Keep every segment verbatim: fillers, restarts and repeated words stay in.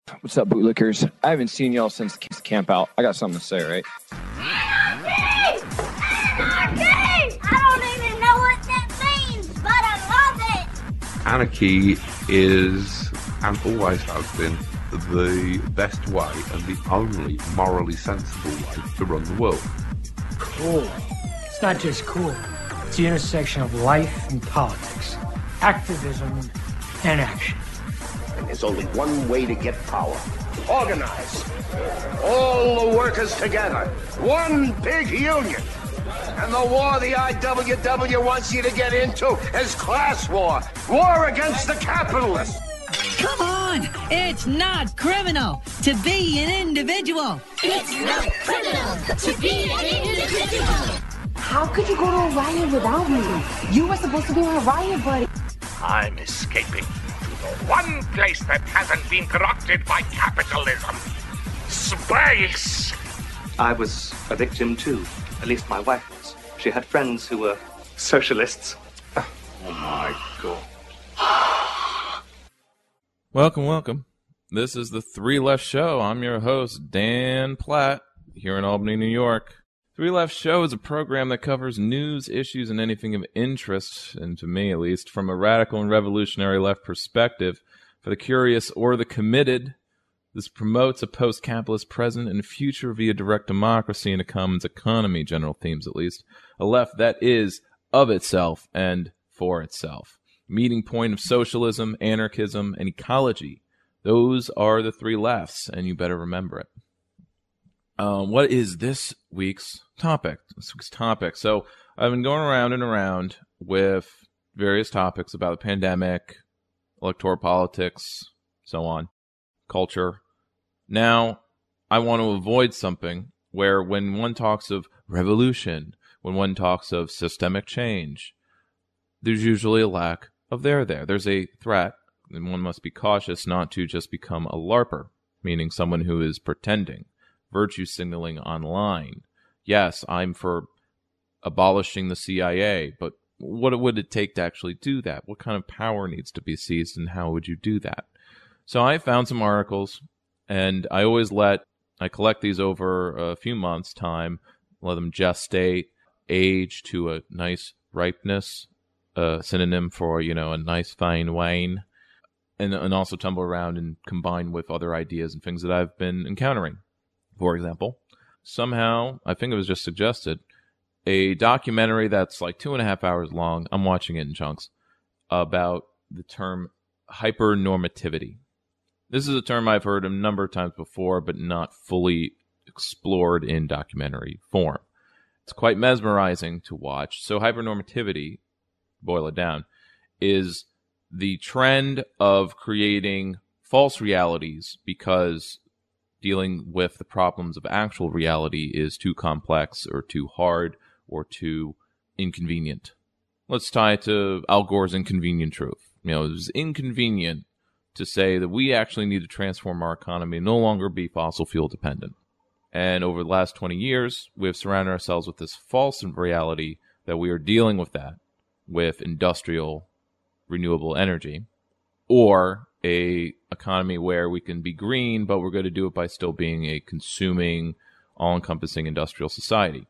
What's up, bootlickers? I haven't seen y'all since the camp out. I got something to say, right? Anarchy! Anarchy! I don't even know what that means, but I love it! Anarchy is, and always has been, the best way and the only morally sensible way to run the world. Cool. It's not just cool. It's the intersection of life and politics, activism and action. And there's only one way to get power. Organize. All the workers together. One big union. And the war the I W W wants you to get into is class war. War against the capitalists. Come on! It's not criminal to be an individual. It's not criminal to be an individual. How could you go to a riot without me? You were supposed to be my riot buddy. I'm escaping to the one place that hasn't been corrupted by capitalism. Space! I was a victim too. At least my wife was. She had friends who were socialists. Oh my God. Welcome, welcome. This is the Three Left Show. I'm your host, Dan Platt, here in Albany, New York. Three Left Show is a program that covers news, issues, and anything of interest, and to me at least, from a radical and revolutionary left perspective. For the curious or the committed, this promotes a post-capitalist present and future via direct democracy and a commons economy, general themes at least. A left that is of itself and for itself. Meeting point of socialism, anarchism, and ecology. Those are the three lefts, and you better remember it. Um, what is this week's topic? This week's topic. So I've been going around and around with various topics about the pandemic, electoral politics, so on, culture. Now, I want to avoid something where when one talks of revolution, when one talks of systemic change, there's usually a lack of there there. There's a threat, and one must be cautious not to just become a LARPer, meaning someone who is pretending. Virtue signaling online. Yes, I'm for abolishing the C I A, but what would it take to actually do that? What kind of power needs to be seized, and how would you do that? So I found some articles, and I always let, I collect these over a few months' time, let them gestate, age to a nice ripeness, a synonym for, you know, a nice fine wine, and, and also tumble around and combine with other ideas and things that I've been encountering. For example, somehow, I think it was just suggested, a documentary that's like two and a half hours long, I'm watching it in chunks, about the term hypernormativity. This is a term I've heard a number of times before, but not fully explored in documentary form. It's quite mesmerizing to watch. So hypernormativity, boil it down, is the trend of creating false realities because dealing with the problems of actual reality is too complex or too hard or too inconvenient. Let's tie it to Al Gore's Inconvenient Truth. You know, it was inconvenient to say that we actually need to transform our economy and no longer be fossil fuel dependent. And over the last twenty years, we have surrounded ourselves with this false reality that we are dealing with that with industrial renewable energy, or a economy where we can be green, but we're going to do it by still being a consuming, all-encompassing industrial society.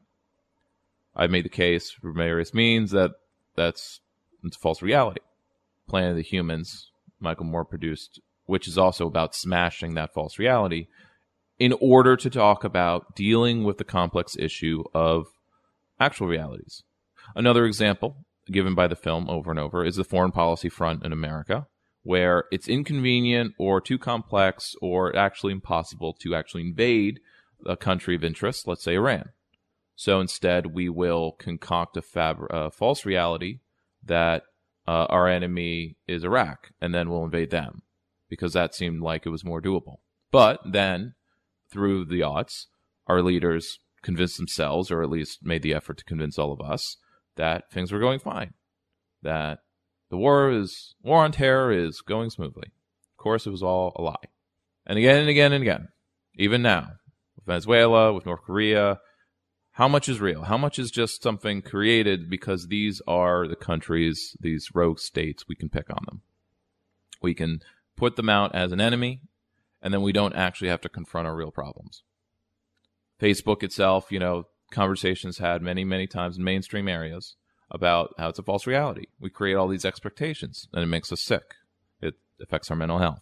I've made the case for various means that that's it's a false reality. Planet of the Humans, Michael Moore produced, which is also about smashing that false reality in order to talk about dealing with the complex issue of actual realities. Another example given by the film over and over is the foreign policy front in America, where it's inconvenient or too complex or actually impossible to actually invade a country of interest, let's say Iran. So instead, we will concoct a fab- uh, false reality that uh, our enemy is Iraq, and then we'll invade them, because that seemed like it was more doable. But then, through the aughts, our leaders convinced themselves, or at least made the effort to convince all of us, that things were going fine, that the war is war on terror is going smoothly. Of course, it was all a lie. And again and again and again, even now, with Venezuela, with North Korea, how much is real? How much is just something created because these are the countries, these rogue states, we can pick on them. We can put them out as an enemy, and then we don't actually have to confront our real problems. Facebook itself, you know, conversations had many, many times in mainstream areas about how it's a false reality. We create all these expectations, and it makes us sick. It affects our mental health.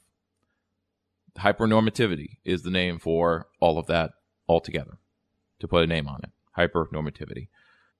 Hypernormativity is the name for all of that altogether, to put a name on it. Hypernormativity.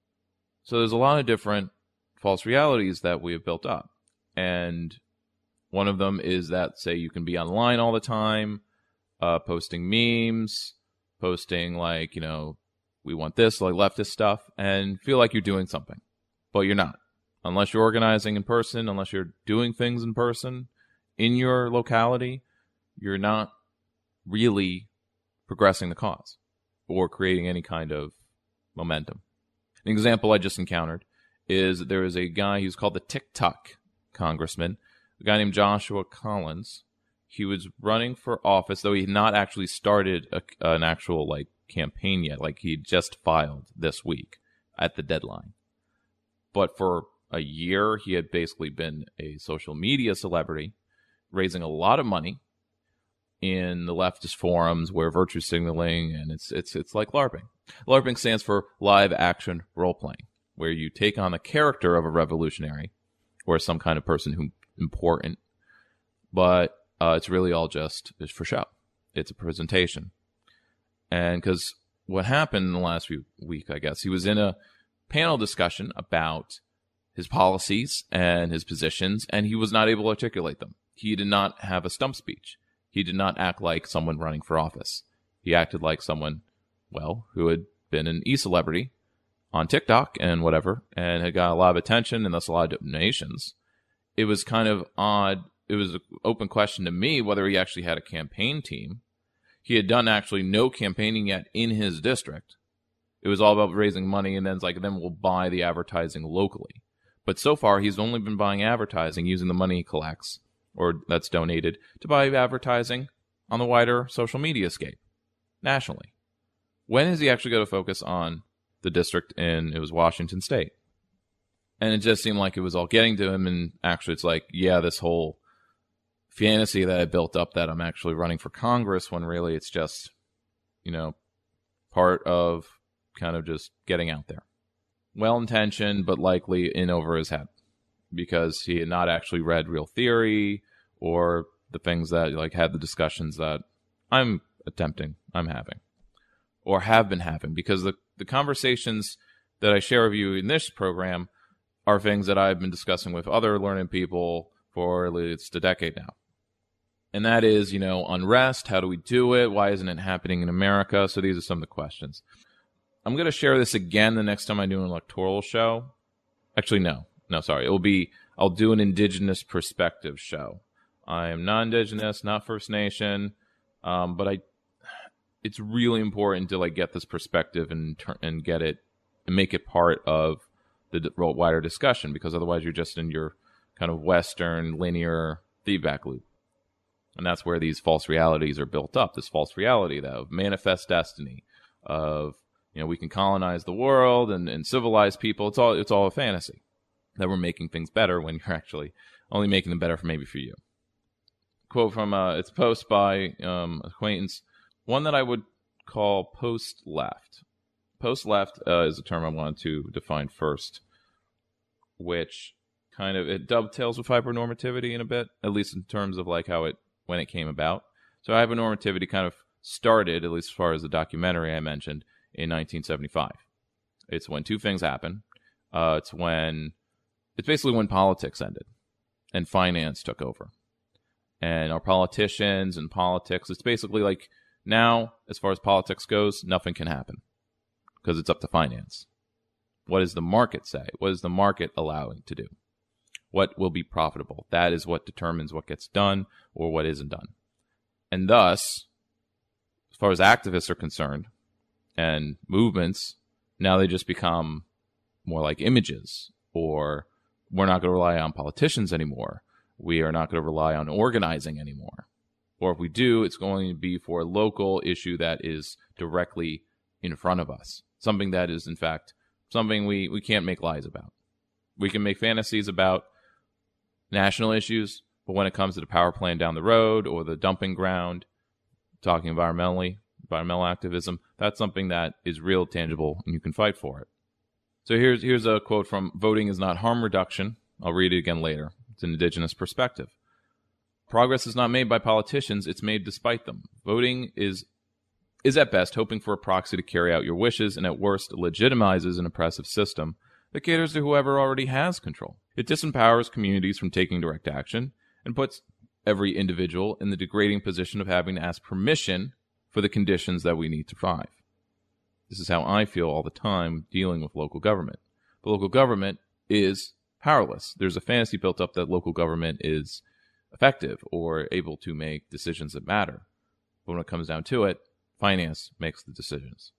So there's a lot of different false realities that we have built up. And one of them is that, say, you can be online all the time, uh, posting memes, posting, like, you know, we want this, like leftist stuff, and feel like you're doing something. But you're not. Unless you're organizing in person, unless you're doing things in person in your locality, you're not really progressing the cause or creating any kind of momentum. An example I just encountered is there is a guy who's called the TikTok congressman, a guy named Joshua Collins. He was running for office, though he had not actually started a, an actual like campaign yet. Like, he just filed this week at the deadline. But for a year, he had basically been a social media celebrity, raising a lot of money in the leftist forums where virtue signaling, and it's it's it's like LARPing. LARPing stands for live action role playing, where you take on the character of a revolutionary or some kind of person who important, but uh, it's really all just is for show. It's a presentation. And because what happened in the last few week, I guess, he was in a panel discussion about his policies and his positions, and he was not able to articulate them. He did not have a stump speech. He did not act like someone running for office. He acted like someone, well, who had been an e-celebrity on TikTok and whatever, and had got a lot of attention and thus a lot of donations. It was kind of odd. It was an open question to me whether he actually had a campaign team. He had done actually no campaigning yet in his district. It was all about raising money, and then it's like, then we'll buy the advertising locally. But so far, he's only been buying advertising using the money he collects, or that's donated, to buy advertising on the wider social media scape, nationally. When is he actually going to focus on the district in, it was Washington State? And it just seemed like it was all getting to him, and actually it's like, yeah, this whole fantasy that I built up that I'm actually running for Congress, when really it's just, you know, part of kind of just getting out there. Well-intentioned, but likely in over his head, because he had not actually read real theory or the things that, like, had the discussions that I'm attempting, I'm having, or have been having, because the, the conversations that I share with you in this program are things that I've been discussing with other learning people for at least a decade now. And that is, you know, unrest, how do we do it? Why isn't it happening in America? So these are some of the questions. I'm going to share this again the next time I do an electoral show. Actually, no. No, sorry. It will be, I'll do an indigenous perspective show. I am non-indigenous, not First Nation, um, but I, it's really important to, like, get this perspective and and get it and make it part of the wider discussion, because otherwise you're just in your kind of Western linear feedback loop. And that's where these false realities are built up. This false reality that of manifest destiny, of, you know, we can colonize the world and, and civilize people. It's all it's all a fantasy that we're making things better when you're actually only making them better for maybe for you. Quote from uh, it's a post by um, acquaintance, one that I would call post-left. Post-left uh, is a term I wanted to define first, which kind of, it dovetails with hypernormativity in a bit, at least in terms of like how it, when it came about. So hypernormativity kind of started, at least as far as the documentary I mentioned, in nineteen seventy-five. It's when two things happen. Uh, it's when, it's basically when politics ended and finance took over. And our politicians and politics, it's basically like now, as far as politics goes, nothing can happen because it's up to finance. What does the market say? What is the market allowing to do? What will be profitable? That is what determines what gets done or what isn't done. And thus, as far as activists are concerned and movements, now they just become more like images, or we're not going to rely on politicians anymore. We are not going to rely on organizing anymore. Or if we do, it's going to be for a local issue that is directly in front of us. Something that is, in fact, something we, we can't make lies about. We can make fantasies about national issues, but when it comes to the power plant down the road or the dumping ground, talking environmentally, environmental activism, that's something that is real, tangible, and you can fight for it. So here's here's a quote from Voting is Not Harm Reduction. I'll read it again later. It's an indigenous perspective. Progress is not made by politicians, it's made despite them. Voting is is at best hoping for a proxy to carry out your wishes, and at worst legitimizes an oppressive system that caters to whoever already has control. It disempowers communities from taking direct action and puts every individual in the degrading position of having to ask permission for the conditions that we need to thrive. This is how I feel all the time dealing with local government. The local government is powerless. There's a fantasy built up that local government is effective or able to make decisions that matter. But when it comes down to it, finance makes the decisions.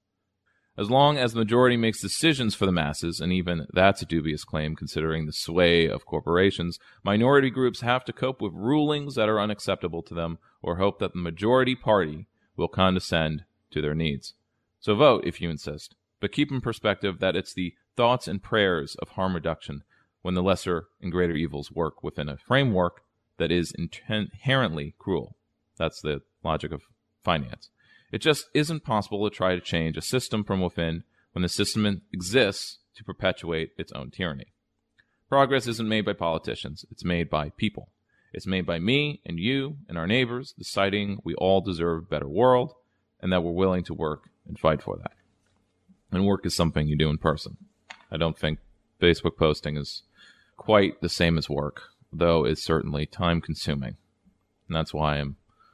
As long as the majority makes decisions for the masses, and even that's a dubious claim considering the sway of corporations, minority groups have to cope with rulings that are unacceptable to them or hope that the majority party will condescend to their needs. So vote if you insist, but keep in perspective that it's the thoughts and prayers of harm reduction when the lesser and greater evils work within a framework that is inherently cruel. That's the logic of finance. It just isn't possible to try to change a system from within when the system exists to perpetuate its own tyranny. Progress isn't made by politicians. It's made by people. It's made by me and you and our neighbors deciding we all deserve a better world and that we're willing to work and fight for that. And work is something you do in person. I don't think Facebook posting is quite the same as work, though it's certainly time consuming. And that's why I'm...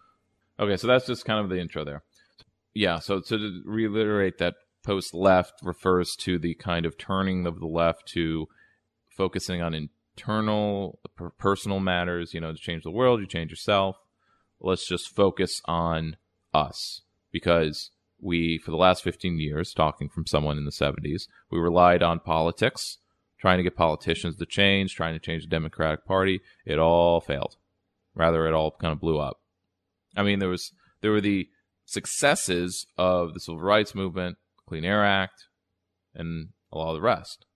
Okay, so that's just kind of the intro there. Yeah, so to reiterate that post-left refers to the kind of turning of the left to focusing on internal, personal matters. You know, to change the world, you change yourself. Let's just focus on us. Because we, for the last fifteen years, talking from someone in the seventies, we relied on politics, trying to get politicians to change, trying to change the Democratic Party. It all failed. Rather, it all kind of blew up. I mean, there was there were the successes of the Civil Rights Movement, Clean Air Act, and a lot of the rest.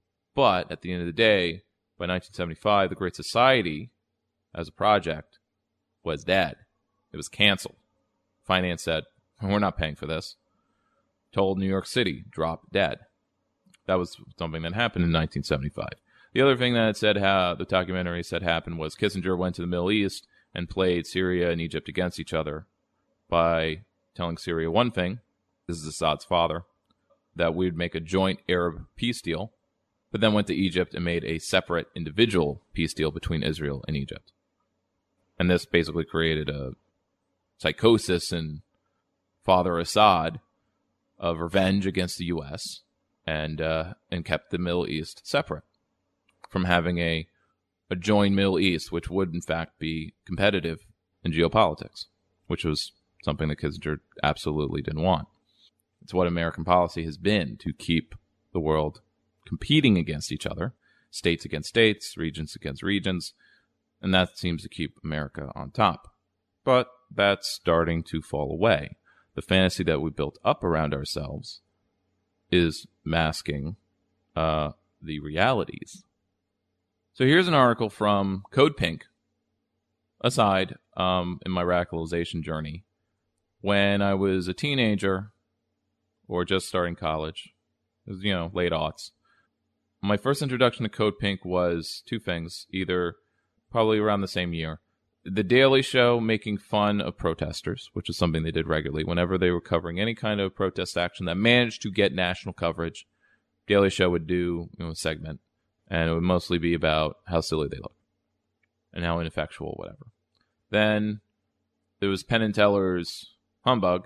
But at the end of the day, by nineteen seventy-five, the Great Society, as a project, was dead. It was canceled. Finance said, we're not paying for this. Told New York City, drop dead. That was something that happened in nineteen seventy-five. The other thing that it said, how the documentary said happened was Kissinger went to the Middle East and played Syria and Egypt against each other by telling Syria one thing, this is Assad's father, that we'd make a joint Arab peace deal, but then went to Egypt and made a separate individual peace deal between Israel and Egypt. And this basically created a psychosis in Father Assad of revenge against the U S and uh, and kept the Middle East separate from having a a joined Middle East, which would in fact be competitive in geopolitics, which was something that Kissinger absolutely didn't want. It's what American policy has been, to keep the world competing against each other, states against states, regions against regions, and that seems to keep America on top. But that's starting to fall away. The fantasy that we built up around ourselves is masking uh, the realities. So here's an article from Code Pink, aside um, in my radicalization journey. When I was a teenager or just starting college, it was, you know, late aughts, my first introduction to Code Pink was two things, either probably around the same year. The Daily Show making fun of protesters, which is something they did regularly. Whenever they were covering any kind of protest action that managed to get national coverage, Daily Show would do, you know, a segment, and it would mostly be about how silly they look and how ineffectual, whatever. Then there was Penn and Teller's Humbug,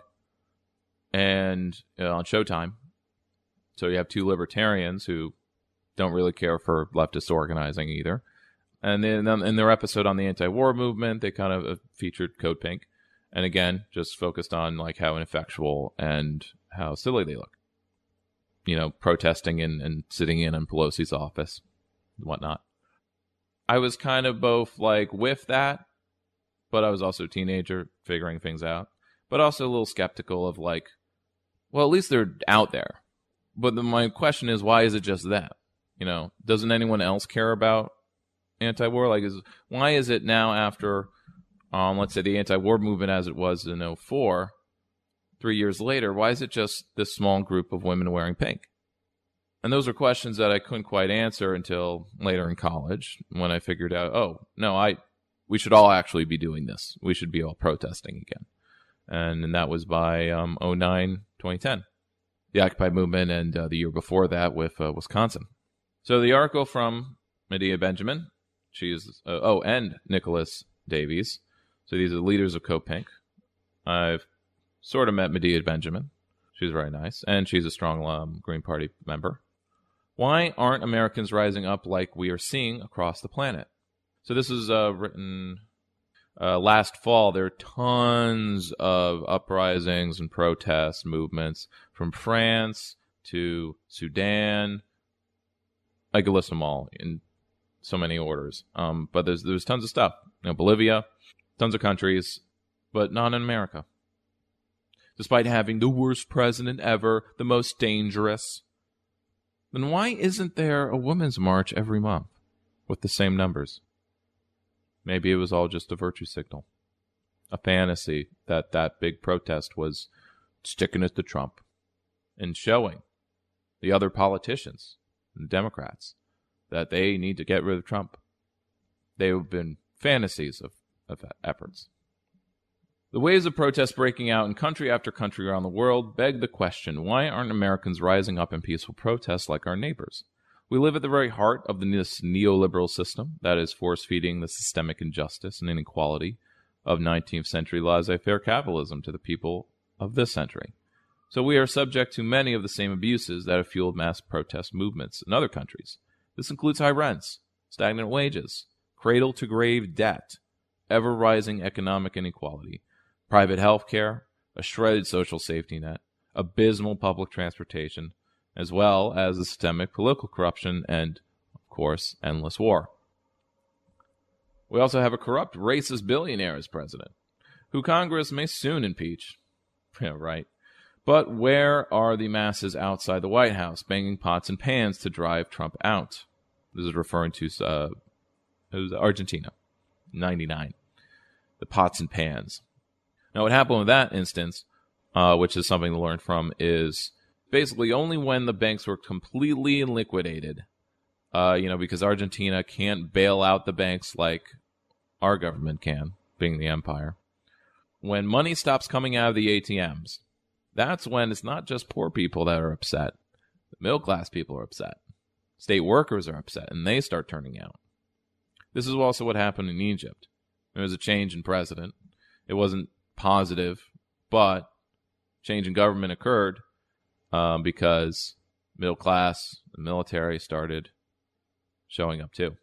and you know, on Showtime. So you have two libertarians who don't really care for leftist organizing either. And then in their episode on the anti-war movement, they kind of featured Code Pink. And again, just focused on like how ineffectual and how silly they look. You know, protesting and, and sitting in in Pelosi's office and whatnot. I was kind of both like with that, but I was also a teenager figuring things out. But also a little skeptical of like, well, at least they're out there. But then my question is, why is it just them? You know, doesn't anyone else care about anti-war? Like, is why is it now after um, let's say, the anti-war movement as it was in oh four, three years later, why is it just this small group of women wearing pink? And those are questions that I couldn't quite answer until later in college when I figured out, oh, no, I we should all actually be doing this. We should be all protesting again. And, and that was by um, oh nine, twenty ten, the Occupy movement, and uh, the year before that with uh, Wisconsin. So the article from Medea Benjamin, she is, uh, oh, and Nicholas Davies. So these are the leaders of Code Pink. I've sort of met Medea Benjamin. She's very nice, and she's a strong um, Green Party member. Why aren't Americans rising up like we are seeing across the planet? So this is uh, written uh, last fall. There are tons of uprisings and protests, movements from France to Sudan. I could list them all in so many orders. Um, but there's there's tons of stuff. You know, Bolivia, tons of countries, but not in America. Despite having the worst president ever, the most dangerous, then why isn't there a women's march every month with the same numbers? Maybe it was all just a virtue signal, a fantasy that that big protest was sticking it to Trump and showing the other politicians and Democrats that they need to get rid of Trump. They have been fantasies of, of efforts. The waves of protest breaking out in country after country around the world beg the question, why aren't Americans rising up in peaceful protests like our neighbors? We live at the very heart of this neoliberal system that is force-feeding the systemic injustice and inequality of nineteenth century laissez-faire capitalism to the people of this century. So we are subject to many of the same abuses that have fueled mass protest movements in other countries. This includes high rents, stagnant wages, cradle-to-grave debt, ever-rising economic inequality, private health care, a shredded social safety net, abysmal public transportation, as well as the systemic political corruption and, of course, endless war. We also have a corrupt, racist billionaire as president, who Congress may soon impeach. Yeah, right. But where are the masses outside the White House banging pots and pans to drive Trump out? This is referring to uh, it was Argentina, ninety-nine. The pots and pans. Now, what happened with that instance, uh, which is something to learn from, is basically only when the banks were completely liquidated, uh, you know, because Argentina can't bail out the banks like our government can, being the empire. When money stops coming out of the A T Ms, that's when it's not just poor people that are upset. The middle-class people are upset. State workers are upset, and they start turning out. This is also what happened in Egypt. There was a change in president. It wasn't positive, but change in government occurred um, because middle class and military started showing up too.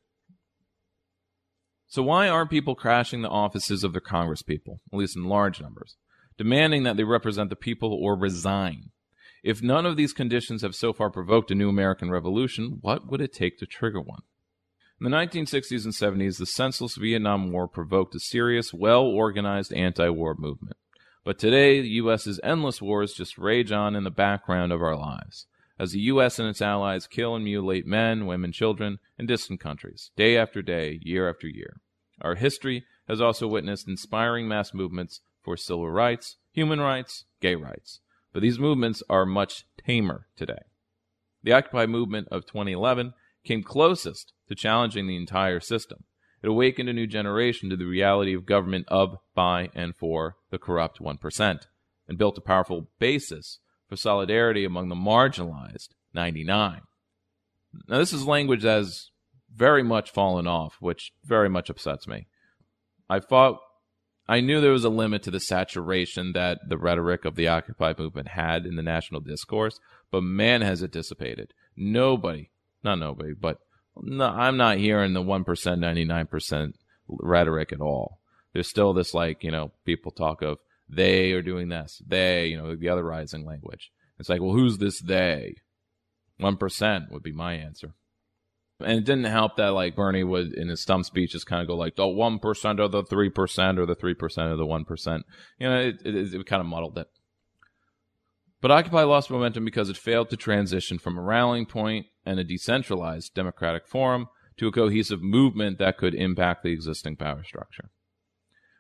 So why aren't people crashing the offices of their Congress people, at least in large numbers, demanding that they represent the people or resign? If none of these conditions have so far provoked a new American revolution, what would it take to trigger one? In the nineteen sixties and seventies, the senseless Vietnam War provoked a serious, well-organized anti-war movement. But today, the U S's endless wars just rage on in the background of our lives, as the U S and its allies kill and mutilate men, women, children in distant countries, day after day, year after year. Our history has also witnessed inspiring mass movements for civil rights, human rights, gay rights. But these movements are much tamer today. The Occupy movement of twenty eleven came closest to challenging the entire system. It awakened a new generation to the reality of government of, by, and for the corrupt one percent, and built a powerful basis for solidarity among the marginalized ninety-nine. Now, this is language that has very much fallen off, which very much upsets me. I thought, I knew there was a limit to the saturation that the rhetoric of the Occupy movement had in the national discourse, but man, has it dissipated. Nobody, not nobody, but no, I'm not hearing the one percent, ninety-nine percent rhetoric at all. There's still this, like, you know, people talk of they are doing this, they, you know, the other rising language. It's like, well, who's this they? one percent would be my answer. And it didn't help that, like, Bernie would, in his stump speeches, kind of go like, the one percent of the three percent or the three percent of the one percent. You know, it, it, it kind of muddled it. But Occupy lost momentum because it failed to transition from a rallying point and a decentralized democratic forum to a cohesive movement that could impact the existing power structure.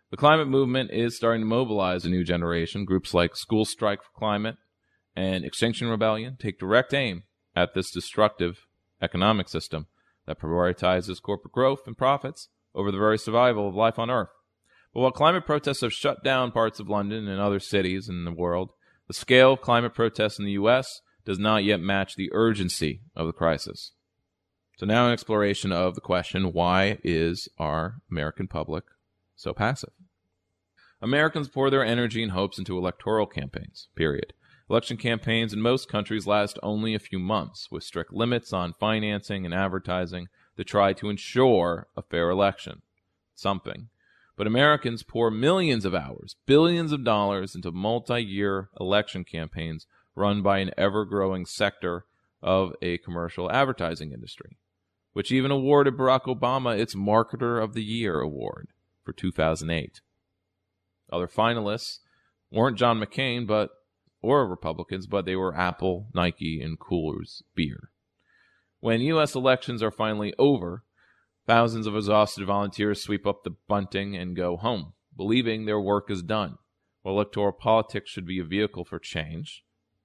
The climate movement is starting to mobilize a new generation. Groups like School Strike for Climate and Extinction Rebellion take direct aim at this destructive economic system that prioritizes corporate growth and profits over the very survival of life on Earth. But while climate protests have shut down parts of London and other cities in the world, the scale of climate protests in the U S does not yet match the urgency of the crisis. So now an exploration of the question, why is our American public so passive? Americans pour their energy and hopes into electoral campaigns, period. Election campaigns in most countries last only a few months, with strict limits on financing and advertising to try to ensure a fair election. Something. But Americans pour millions of hours, billions of dollars into multi-year election campaigns run by an ever-growing sector of a commercial advertising industry, which even awarded Barack Obama its Marketer of the Year award for two thousand eight. Other finalists weren't John McCain but or Republicans, but they were Apple, Nike, and Coors Beer. When U S elections are finally over, thousands of exhausted volunteers sweep up the bunting and go home, believing their work is done. While electoral politics should be a vehicle for change,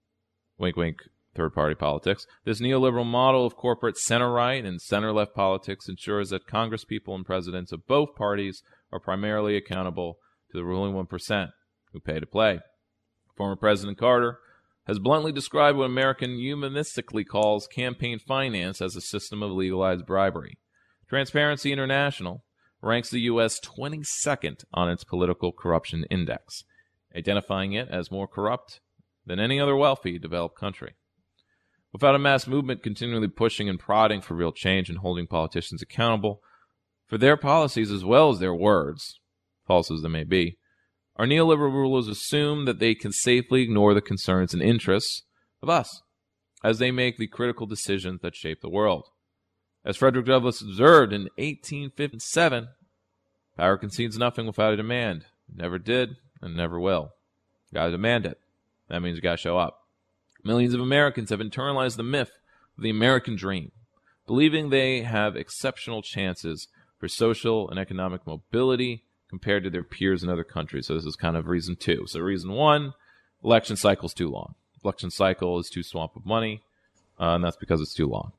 wink, wink, third-party politics, this neoliberal model of corporate center-right and center-left politics ensures that congresspeople and presidents of both parties are primarily accountable to the ruling one percent who pay to play. Former President Carter has bluntly described what American humanistically calls campaign finance as a system of legalized bribery. Transparency International ranks the U S twenty-second on its political corruption index, identifying it as more corrupt than any other wealthy developed country. Without a mass movement continually pushing and prodding for real change and holding politicians accountable for their policies as well as their words, false as they may be, our neoliberal rulers assume that they can safely ignore the concerns and interests of us as they make the critical decisions that shape the world. As Frederick Douglass observed in eighteen fifty-seven, power concedes nothing without a demand. It never did and never will. You gotta demand it. That means you gotta show up. Millions of Americans have internalized the myth of the American dream, believing they have exceptional chances for social and economic mobility compared to their peers in other countries. So this is kind of reason two. So reason one, election cycle is too long. Election cycle is too swamp of money, uh, and that's because it's too long.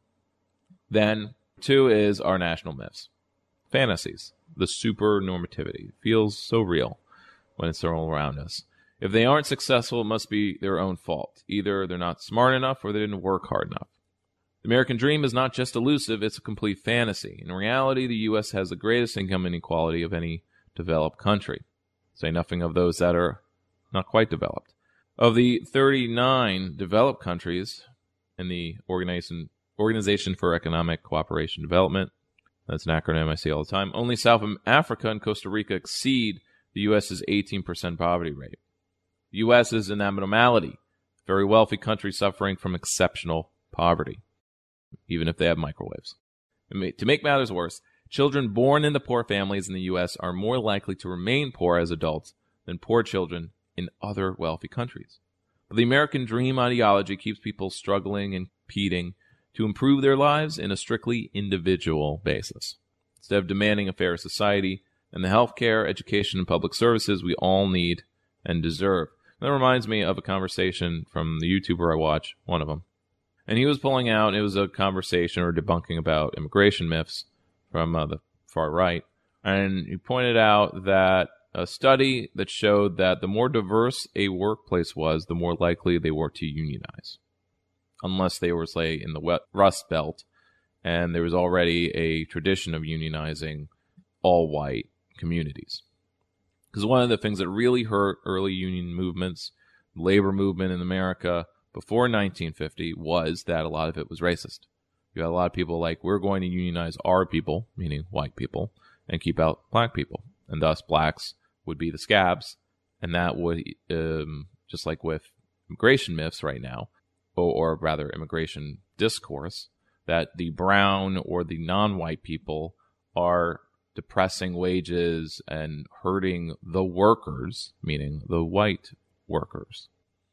Then two is our national myths. Fantasies. The super normativity. It feels so real when it's all around us. If they aren't successful, it must be their own fault. Either they're not smart enough or they didn't work hard enough. The American dream is not just elusive, it's a complete fantasy. In reality, the U S has the greatest income inequality of any developed country. Say nothing of those that are not quite developed. Of the thirty-nine developed countries in the Organization, Organization for Economic Cooperation and Development, that's an acronym I see all the time, only South Africa and Costa Rica exceed the U S's eighteen percent poverty rate. The U S is an abnormality, a very wealthy country suffering from exceptional poverty, even if they have microwaves. To make matters worse, children born into poor families in the U S are more likely to remain poor as adults than poor children in other wealthy countries. But the American dream ideology keeps people struggling and competing to improve their lives in a strictly individual basis, instead of demanding a fair society and the healthcare, education, and public services we all need and deserve. That reminds me of a conversation from the YouTuber I watch, one of them. And he was pulling out, it was a conversation or debunking about immigration myths from uh, the far right. And he pointed out that a study that showed that the more diverse a workplace was, the more likely they were to unionize. Unless they were, say, in the Rust Belt, and there was already a tradition of unionizing all-white communities. Because one of the things that really hurt early union movements, labor movement in America before nineteen fifty, was that a lot of it was racist. You had a lot of people like, we're going to unionize our people, meaning white people, and keep out black people. And thus blacks would be the scabs, and that would, um, just like with immigration myths right now, or, or rather immigration discourse, that the brown or the non-white people are depressing wages and hurting the workers, meaning the white workers.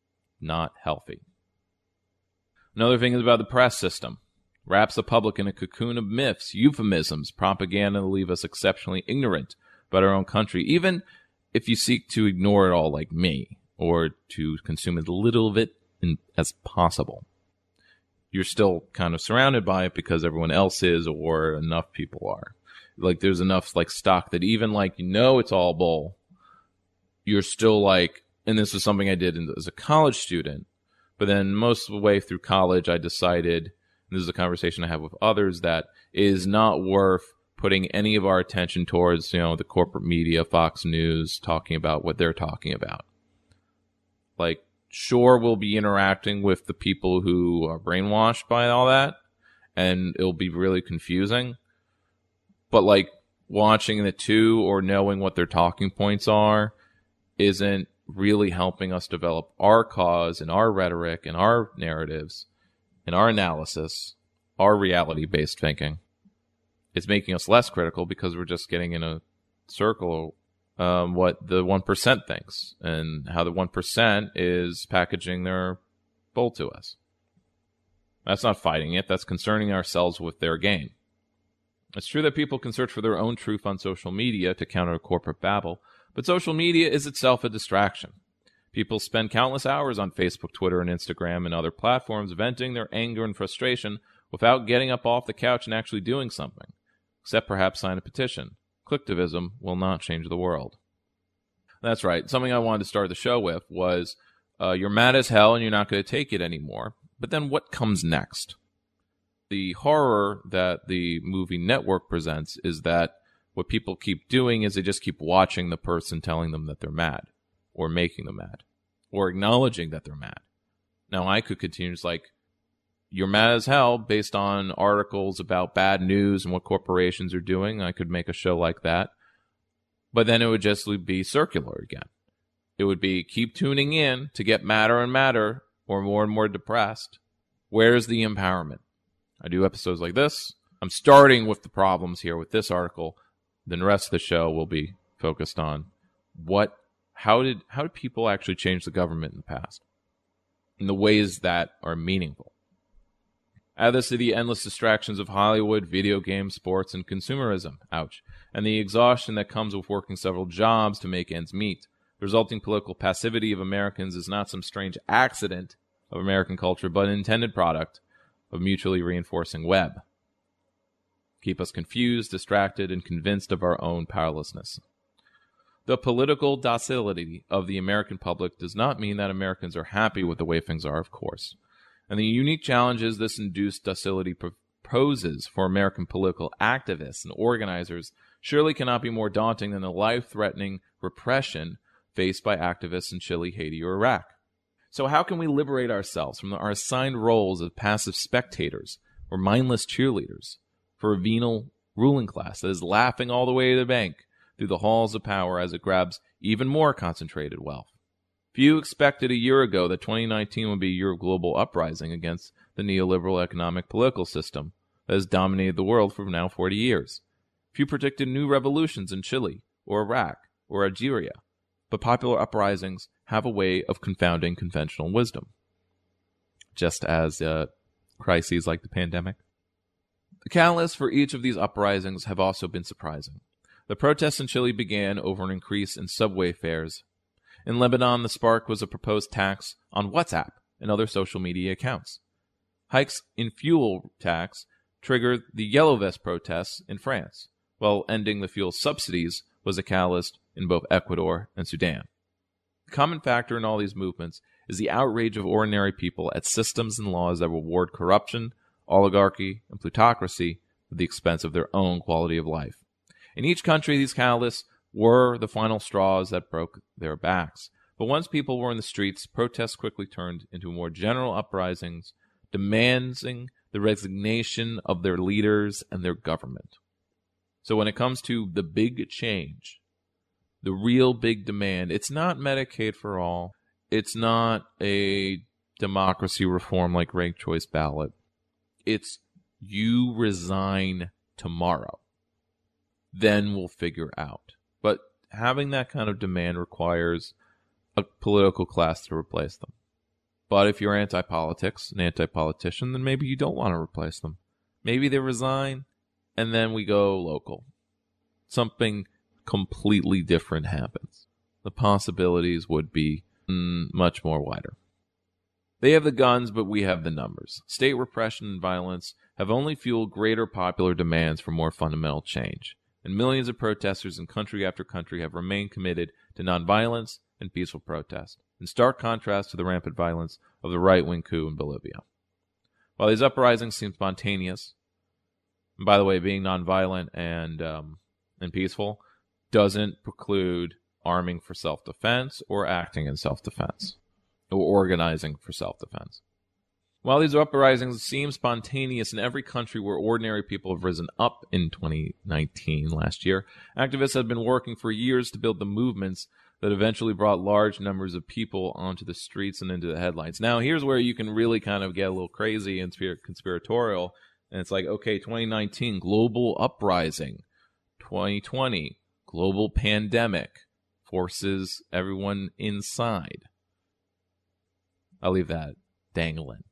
Not healthy. Another thing is about the press system. Wraps the public in a cocoon of myths, euphemisms, propaganda to leave us exceptionally ignorant about our own country. Even if you seek to ignore it all like me, or to consume as little of it in, as possible, you're still kind of surrounded by it because everyone else is, or enough people are. Like, there's enough like stock that even like, you know, it's all bull, you're still like, and this was something I did in, as a college student, but then most of the way through college, I decided, and this is a conversation I have with others, that it is not worth putting any of our attention towards, you know, the corporate media, Fox News, talking about what they're talking about. Like, sure, we'll be interacting with the people who are brainwashed by all that, and it'll be really confusing. But, like, watching the two or knowing what their talking points are isn't really helping us develop our cause and our rhetoric and our narratives and our analysis, our reality-based thinking. It's making us less critical because we're just getting in a circle um, what the one percent thinks and how the one percent is packaging their bull to us. That's not fighting it. That's concerning ourselves with their game. It's true that people can search for their own truth on social media to counter corporate babble, but social media is itself a distraction. People spend countless hours on Facebook, Twitter, and Instagram and other platforms venting their anger and frustration without getting up off the couch and actually doing something, except perhaps sign a petition. Clicktivism will not change the world. That's right. Something I wanted to start the show with was uh, you're mad as hell and you're not going to take it anymore. But then what comes next? The horror that the movie Network presents is that what people keep doing is they just keep watching the person telling them that they're mad, or making them mad, or acknowledging that they're mad. Now, I could continue just like, you're mad as hell based on articles about bad news and what corporations are doing. I could make a show like that. But then it would just be circular again. It would be keep tuning in to get madder and madder or more and more depressed. Where's the empowerment? I do episodes like this. I'm starting with the problems here with this article. Then the rest of the show will be focused on what, how did, how did people actually change the government in the past? In the ways that are meaningful. Add this to the endless distractions of Hollywood, video games, sports, and consumerism. Ouch. And the exhaustion that comes with working several jobs to make ends meet. The resulting political passivity of Americans is not some strange accident of American culture, but an intended product of mutually reinforcing web. Keep us confused, distracted, and convinced of our own powerlessness. The political docility of the American public does not mean that Americans are happy with the way things are, of course. And the unique challenges this induced docility poses for American political activists and organizers surely cannot be more daunting than the life-threatening repression faced by activists in Chile, Haiti, or Iraq. So how can we liberate ourselves from our assigned roles as passive spectators or mindless cheerleaders for a venal ruling class that is laughing all the way to the bank through the halls of power as it grabs even more concentrated wealth? Few expected a year ago that twenty nineteen would be a year of global uprising against the neoliberal economic political system that has dominated the world for now forty years. Few predicted new revolutions in Chile, or Iraq, or Algeria, but popular uprisings have a way of confounding conventional wisdom, just as uh, crises like the pandemic. The catalysts for each of these uprisings have also been surprising. The protests in Chile began over an increase in subway fares. In Lebanon, the spark was a proposed tax on WhatsApp and other social media accounts. Hikes in fuel tax triggered the Yellow Vest protests in France, while ending the fuel subsidies was a catalyst in both Ecuador and Sudan. The common factor in all these movements is the outrage of ordinary people at systems and laws that reward corruption, oligarchy, and plutocracy at the expense of their own quality of life. In each country, these catalysts were the final straws that broke their backs. But once people were in the streets, protests quickly turned into more general uprisings, demanding the resignation of their leaders and their government. So when it comes to the big change, the real big demand, it's not Medicaid for all. It's not a democracy reform like ranked choice ballot. It's you resign tomorrow. Then we'll figure out. But having that kind of demand requires a political class to replace them. But if you're anti-politics, an anti-politician, then maybe you don't want to replace them. Maybe they resign, and then we go local. Something completely different happens. the possibilities would be mm, much more wider. They have the guns, but we have the numbers. State repression and violence have only fueled greater popular demands for more fundamental change, and millions of protesters in country after country have remained committed to nonviolence and peaceful protest, in stark contrast to the rampant violence of the right-wing coup in Bolivia. While these uprisings seem spontaneous, and by the way, being nonviolent and um, and peaceful doesn't preclude arming for self-defense or acting in self-defense or organizing for self-defense. While these uprisings seem spontaneous in every country where ordinary people have risen up in twenty nineteen, last year, activists have been working for years to build the movements that eventually brought large numbers of people onto the streets and into the headlines. Now, here's where you can really kind of get a little crazy and conspiratorial, and it's like, okay, twenty nineteen, global uprising. twenty twenty, global pandemic, forces everyone inside. I'll leave that dangling.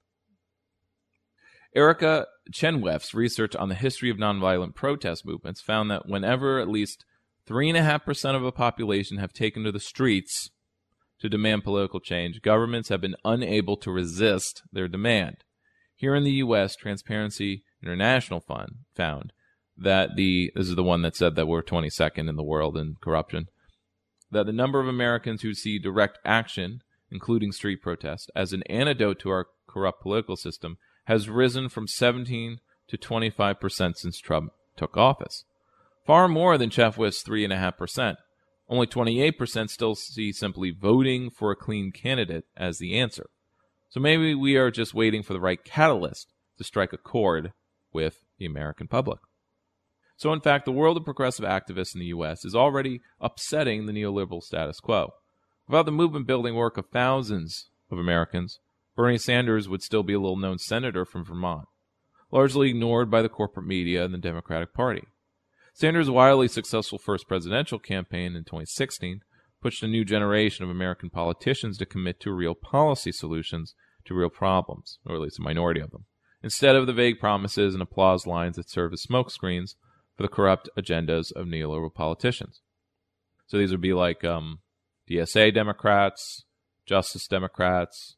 Erica Chenoweth's research on the history of nonviolent protest movements found that whenever at least three point five percent of a population have taken to the streets to demand political change, governments have been unable to resist their demand. Here in the U S, Transparency International Fund found that the, this is the one that said that we're twenty-second in the world in corruption, that the number of Americans who see direct action, including street protest, as an antidote to our corrupt political system has risen from seventeen to twenty-five percent since Trump took office. Far more than Chenoweth's three point five percent. Only twenty-eight percent still see simply voting for a clean candidate as the answer. So maybe we are just waiting for the right catalyst to strike a chord with the American public. So in fact, the world of progressive activists in the U S is already upsetting the neoliberal status quo. Without the movement-building work of thousands of Americans, Bernie Sanders would still be a little-known senator from Vermont, largely ignored by the corporate media and the Democratic Party. Sanders' wildly successful first presidential campaign in twenty sixteen pushed a new generation of American politicians to commit to real policy solutions to real problems, or at least a minority of them, instead of the vague promises and applause lines that serve as smokescreens for the corrupt agendas of neoliberal politicians. So these would be like um, D S A Democrats, Justice Democrats.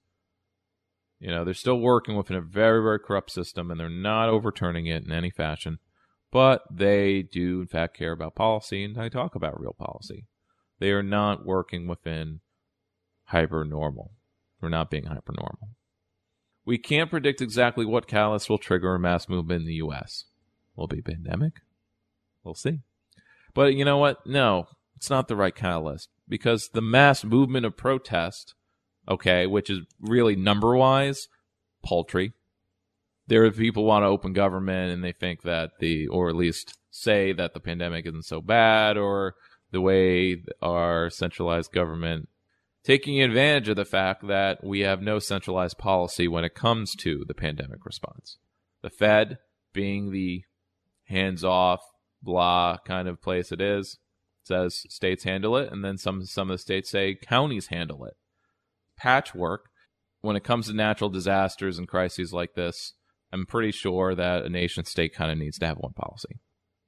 You know, they're still working within a very, very corrupt system, and they're not overturning it in any fashion. But they do, in fact, care about policy, and I talk about real policy. They are not working within hyper-normal. We're not being hyper-normal. We can't predict exactly what catalyst will trigger a mass movement in the U S. Will it be a pandemic? We'll see. But you know what? No, it's not the right catalyst, because the mass movement of protest, okay, which is really number-wise paltry. There are people who want to open government, and they think that the, or at least say that the pandemic isn't so bad, or the way our centralized government taking advantage of the fact that we have no centralized policy when it comes to the pandemic response. The Fed being the hands-off, blah kind of place it is, says states handle it, and then some some of the states say counties handle it. Patchwork. When it comes to natural disasters and crises like this, I'm pretty sure that a nation state kind of needs to have one policy.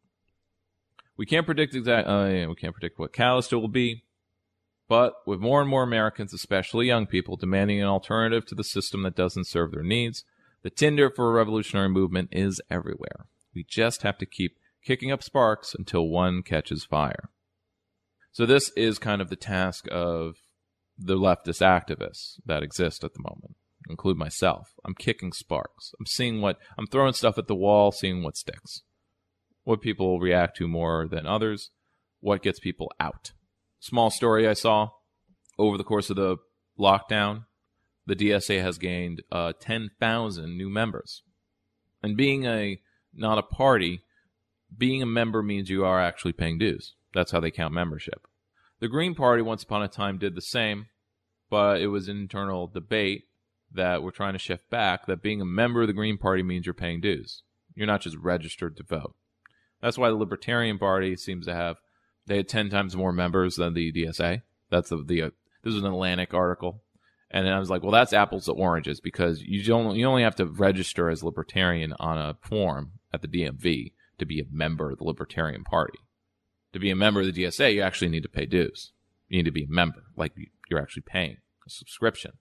We can't predict exact. Uh, yeah, we can't predict what catalyst it will be, but with more and more Americans, especially young people, demanding an alternative to the system that doesn't serve their needs, the tinder for a revolutionary movement is everywhere. We just have to keep kicking up sparks until one catches fire. So this is kind of the task of the leftist activists that exist at the moment, include myself. I'm kicking sparks. I'm seeing what, I'm throwing stuff at the wall, seeing what sticks. What people react to more than others. What gets people out. Small story I saw. Over the course of the lockdown, the D S A has gained uh, ten thousand new members. And being a, not a party, being a member means you are actually paying dues. That's how they count membership. The Green Party, once upon a time, did the same, but it was an internal debate that we're trying to shift back, that being a member of the Green Party means you're paying dues. You're not just registered to vote. That's why the Libertarian Party seems to have, they had ten times more members than the D S A. That's the, the uh, this was an Atlantic article. And then I was like, well, that's apples to oranges, because you don't, you only have to register as Libertarian on a form at the D M V to be a member of the Libertarian Party. To be a member of the D S A, you actually need to pay dues. You need to be a member, like you're actually paying a subscription.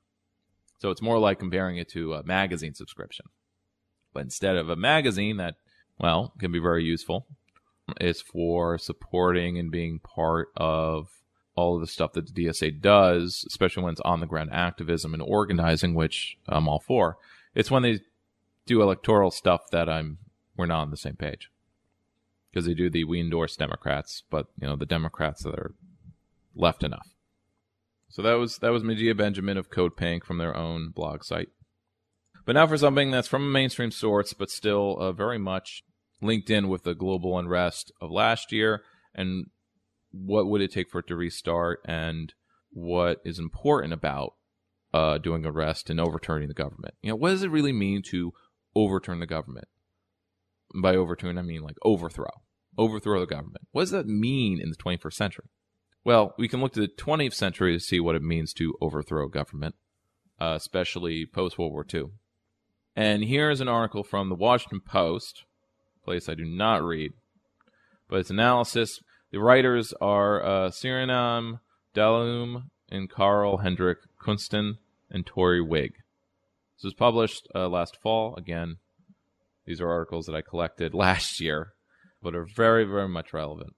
So it's more like comparing it to a magazine subscription. But instead of a magazine that, well, can be very useful, it's for supporting and being part of all of the stuff that the D S A does, especially when it's on-the-ground activism and organizing, which I'm all for. It's when they do electoral stuff that I'm we're not on the same page. Because they do the we endorse Democrats, but you know the Democrats that are left enough. So that was that was Medea Benjamin of Code Pink from their own blog site. But now for something that's from a mainstream source, but still uh, very much linked in with the global unrest of last year, and what would it take for it to restart, and what is important about uh, doing arrest and overturning the government. You know, what does it really mean to overturn the government? By overturn, I mean like overthrow. Overthrow the government. What does that mean in the twenty-first century? Well, we can look to the twentieth century to see what it means to overthrow government, uh, especially post-World War Two. And here is an article from the Washington Post, a place I do not read, but it's analysis. The writers are uh, Surinam Dalum and Carl Hendrik Kunsten and Tori Wig. This was published uh, last fall. Again, these are articles that I collected last year, but are very, very much relevant.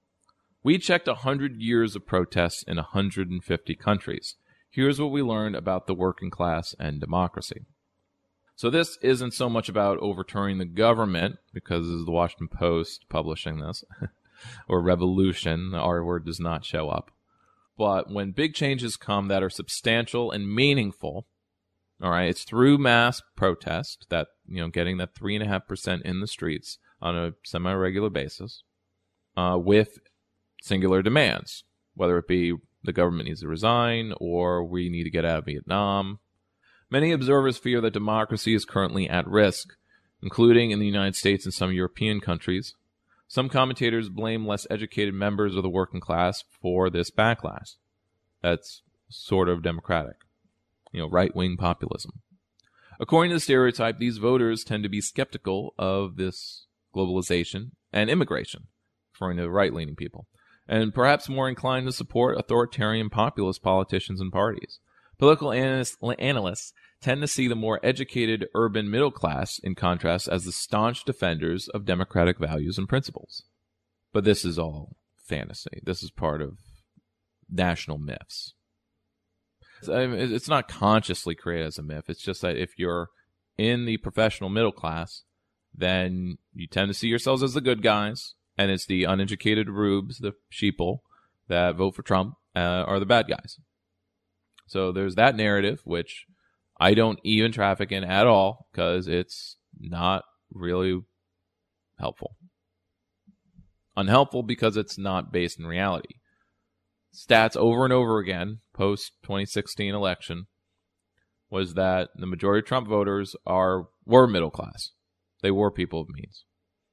We checked one hundred years of protests in one hundred fifty countries. Here's what we learned about the working class and democracy. So this isn't so much about overturning the government, because this is the Washington Post publishing this, or revolution. The R word does not show up. But when big changes come that are substantial and meaningful, all right, it's through mass protest, that, you know, getting that three point five percent in the streets on a semi-regular basis, uh, with singular demands, whether it be the government needs to resign or we need to get out of Vietnam. Many observers fear that democracy is currently at risk, including in the United States and some European countries. Some commentators blame less educated members of the working class for this backlash. That's sort of democratic, you know, right-wing populism. According to the stereotype, these voters tend to be skeptical of this globalization and immigration, referring to right-leaning people, and perhaps more inclined to support authoritarian populist politicians and parties. Political analysts, analysts tend to see the more educated urban middle class, in contrast, as the staunch defenders of democratic values and principles. But this is all fantasy. This is part of national myths. It's not consciously created as a myth. It's just that if you're in the professional middle class, then you tend to see yourselves as the good guys, and it's the uneducated rubes, the sheeple, that vote for Trump uh, are the bad guys. So there's that narrative, which I don't even traffic in at all, because it's not really helpful. Unhelpful because it's not based in reality. Stats over and over again, post twenty sixteen election, was that the majority of Trump voters are were middle class. They were people of means.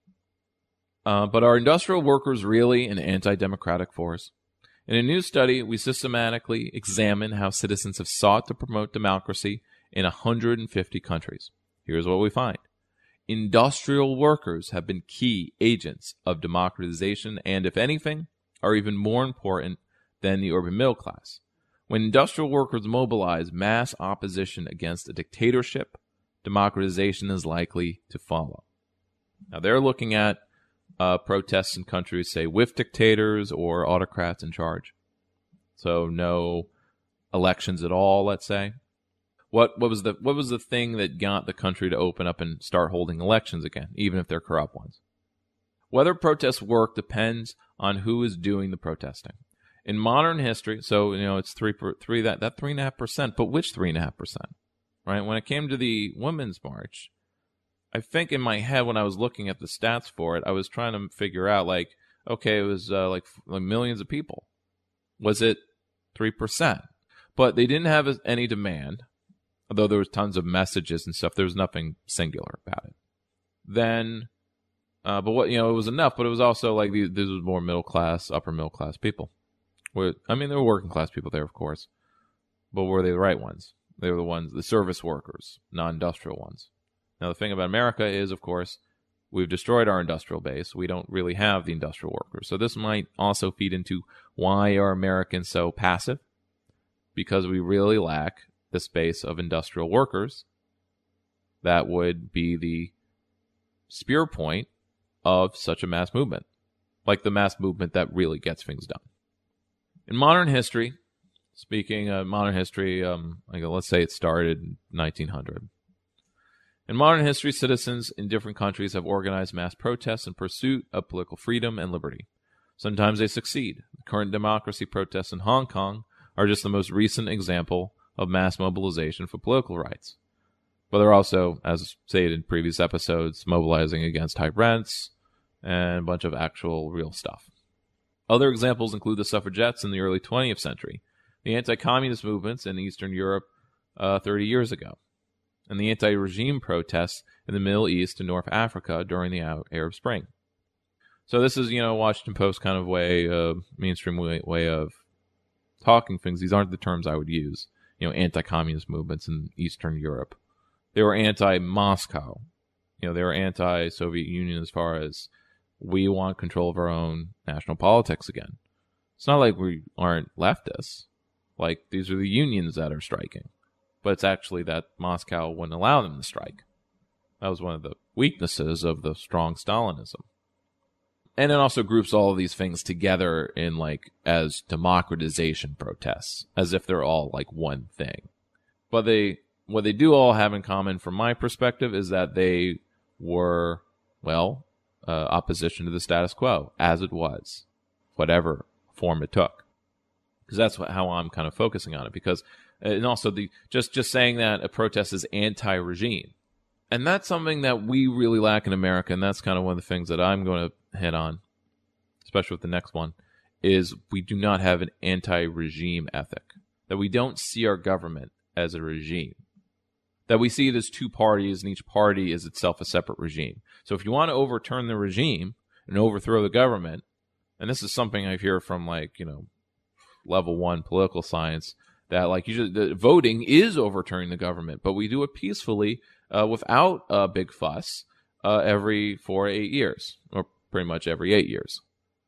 Uh, but are industrial workers really an anti-democratic force? In a new study, we systematically examine how citizens have sought to promote democracy in one hundred fifty countries. Here's what we find. Industrial workers have been key agents of democratization and, if anything, are even more important than the urban middle class. When industrial workers mobilize mass opposition against a dictatorship, democratization is likely to follow. Now, they're looking at Uh, protests in countries, say, with dictators or autocrats in charge. So no elections at all, let's say. What what was the what was the thing that got the country to open up and start holding elections again, even if they're corrupt ones? Whether protests work depends on who is doing the protesting. In modern history, so you know it's three per, three that that three and a half percent, but which three and a half percent? Right? When it came to the Women's March, I think in my head when I was looking at the stats for it, I was trying to figure out, like, okay, it was uh, like, like millions of people. Was it three percent? But they didn't have any demand, although there was tons of messages and stuff. There was nothing singular about it. Then, uh, but what, you know, it was enough, but it was also like these, this was more middle class, upper middle class people. Where, I mean, there were working class people there, of course, but were they the right ones? They were the ones, the service workers, non-industrial ones. Now, the thing about America is, of course, we've destroyed our industrial base. We don't really have the industrial workers. So this might also feed into why are Americans so passive? Because we really lack the space of industrial workers that would be the spear point of such a mass movement, like the mass movement that really gets things done. In modern history, speaking of modern history, um, like let's say it started in nineteen hundred. In modern history, citizens in different countries have organized mass protests in pursuit of political freedom and liberty. Sometimes they succeed. The current democracy protests in Hong Kong are just the most recent example of mass mobilization for political rights. But they're also, as stated in previous episodes, mobilizing against high rents and a bunch of actual real stuff. Other examples include the suffragettes in the early twentieth century, the anti-communist movements in Eastern Europe uh, thirty years ago, and the anti-regime protests in the Middle East and North Africa during the Arab Spring. So this is, you know, Washington Post kind of way, uh, mainstream way, way of talking things. These aren't the terms I would use. You know, anti-communist movements in Eastern Europe. They were anti-Moscow. You know, they were anti-Soviet Union as far as we want control of our own national politics again. It's not like we aren't leftists. Like, these are the unions that are striking. But it's actually that Moscow wouldn't allow them to strike. That was one of the weaknesses of the strong Stalinism. And it also groups all of these things together in, like, as democratization protests, as if they're all, like, one thing. But they, what they do all have in common, from my perspective, is that they were, well, uh, opposition to the status quo, as it was, whatever form it took. Because that's what, how I'm kind of focusing on it. Because, and also, the just, just saying that a protest is anti-regime. And that's something that we really lack in America, and that's kind of one of the things that I'm going to hit on, especially with the next one, is we do not have an anti-regime ethic. That we don't see our government as a regime. That we see it as two parties, and each party is itself a separate regime. So if you want to overturn the regime and overthrow the government, and this is something I hear from, like, you know, level one political science, that, like, you just, the voting is overturning the government, but we do it peacefully, uh, without a big fuss, uh, every four or eight years, or pretty much every eight years.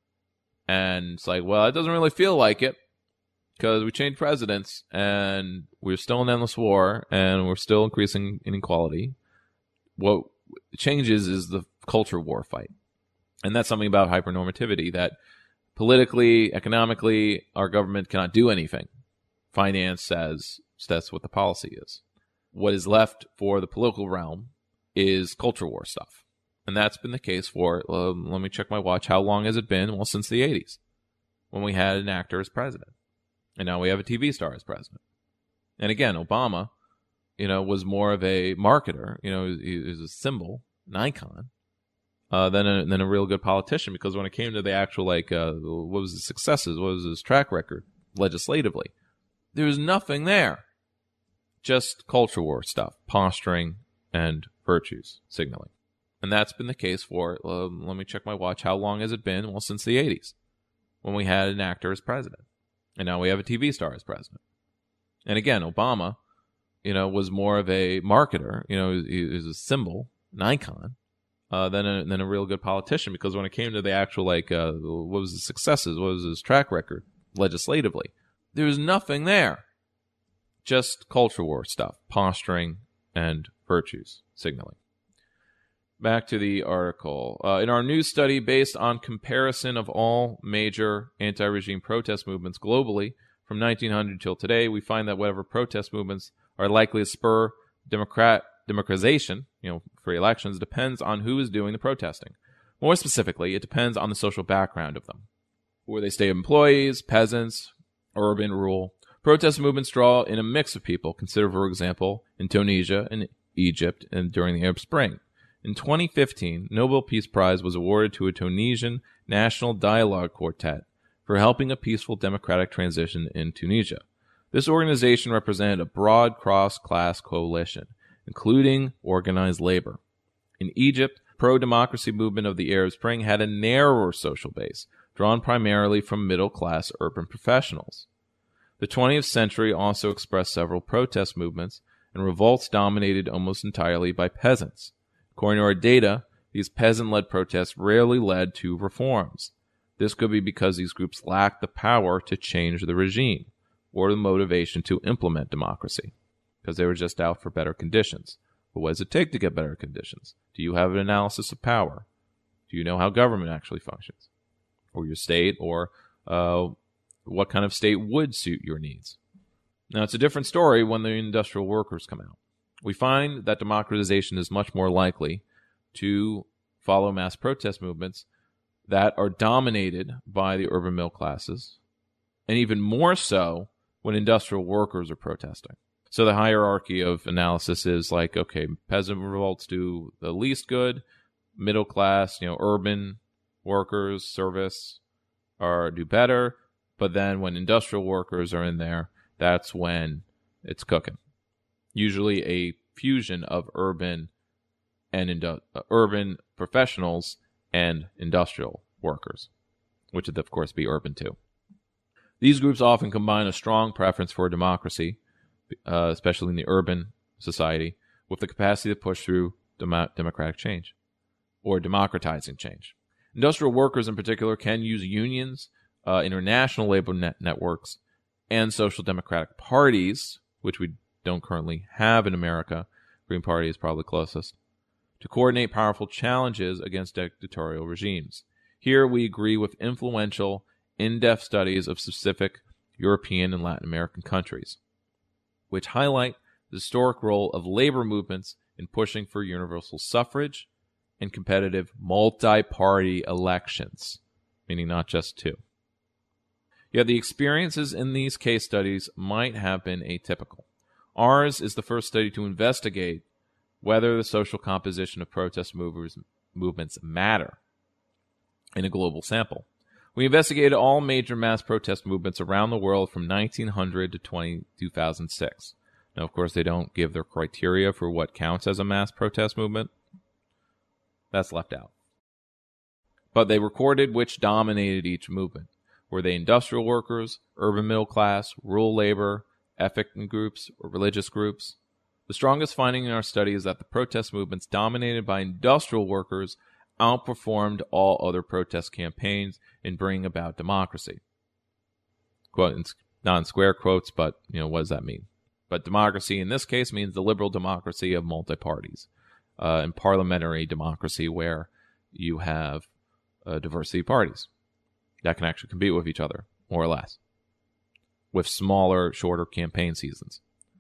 And it's like, well, it doesn't really feel like it, because we changed presidents, and we're still in endless war, and we're still increasing inequality. What changes is the culture war fight. And that's something about hypernormativity, that politically, economically, our government cannot do anything. Finance says that's what the policy is. What is left for the political realm is culture war stuff. And that's been the case for, um, let me check my watch, how long has it been? Well, since the eighties, when we had an actor as president. And now we have a T V star as president. And again, Obama, you know, was more of a marketer. You know, he was a symbol, an icon, uh, than a, than a real good politician. Because when it came to the actual, like, uh, what was his successes? What was his track record legislatively? There was nothing there. Just culture war stuff, posturing, and virtues signaling. And that's been the case for, um, let me check my watch, how long has it been? Well, since the eighties, when we had an actor as president. And now we have a T V star as president. And again, Obama, you know, was more of a marketer. You know, he was a symbol, an icon, uh, than a, than a real good politician. Because when it came to the actual, like, uh, what was his successes? What was his track record legislatively? There was nothing there. Just culture war stuff, posturing, and virtues signaling. Back to the article. Uh, in our new study, based on comparison of all major anti-regime protest movements globally from nineteen hundred till today, we find that whatever protest movements are likely to spur democrat democratization, you know, free elections, depends on who is doing the protesting. More specifically, it depends on the social background of them. Were they state employees, peasants, urban, rural? Protest movements draw in a mix of people. Consider, for example, in Tunisia and Egypt and during the Arab Spring. In twenty fifteen, Nobel Peace Prize was awarded to a Tunisian National Dialogue Quartet for helping a peaceful democratic transition in Tunisia. This organization represented a broad cross-class coalition, including organized labor. In Egypt, the pro-democracy movement of the Arab Spring had a narrower social base, drawn primarily from middle-class urban professionals. The twentieth century also expressed several protest movements, and revolts dominated almost entirely by peasants. According to our data, these peasant-led protests rarely led to reforms. This could be because these groups lacked the power to change the regime or the motivation to implement democracy, because they were just out for better conditions. But what does it take to get better conditions? Do you have an analysis of power? Do you know how government actually functions? Or your state, or uh, what kind of state would suit your needs? Now, it's a different story when the industrial workers come out. We find that democratization is much more likely to follow mass protest movements that are dominated by the urban middle classes, and even more so when industrial workers are protesting. So the hierarchy of analysis is like, okay, peasant revolts do the least good, middle class, you know, urban workers, service are do better, but then when industrial workers are in there, that's when it's cooking. Usually a fusion of urban and indu- uh, urban professionals and industrial workers, which would of course be urban too. These groups often combine a strong preference for democracy, uh, especially in the urban society, with the capacity to push through dem- democratic change or democratizing change. Industrial workers in particular can use unions, uh, international labor net- networks, and social democratic parties, which we don't currently have in America. Green Party is probably closest, to coordinate powerful challenges against dictatorial regimes. Here we agree with influential, in-depth studies of specific European and Latin American countries, which highlight the historic role of labor movements in pushing for universal suffrage and competitive multi-party elections, meaning not just two. Yet the experiences in these case studies might have been atypical. Ours is the first study to investigate whether the social composition of protest movers, movements matter in a global sample. We investigated all major mass protest movements around the world from nineteen hundred to two thousand six. Now, of course, they don't give their criteria for what counts as a mass protest movement. That's left out. But they recorded which dominated each movement. Were they industrial workers, urban middle class, rural labor, ethnic groups, or religious groups? The strongest finding in our study is that the protest movements dominated by industrial workers outperformed all other protest campaigns in bringing about democracy. Quote, not in square quotes, but you know, what does that mean? But democracy in this case means the liberal democracy of multi-parties, uh, and parliamentary democracy where you have uh, diversity of parties that can actually compete with each other, more or less, with smaller, shorter campaign seasons.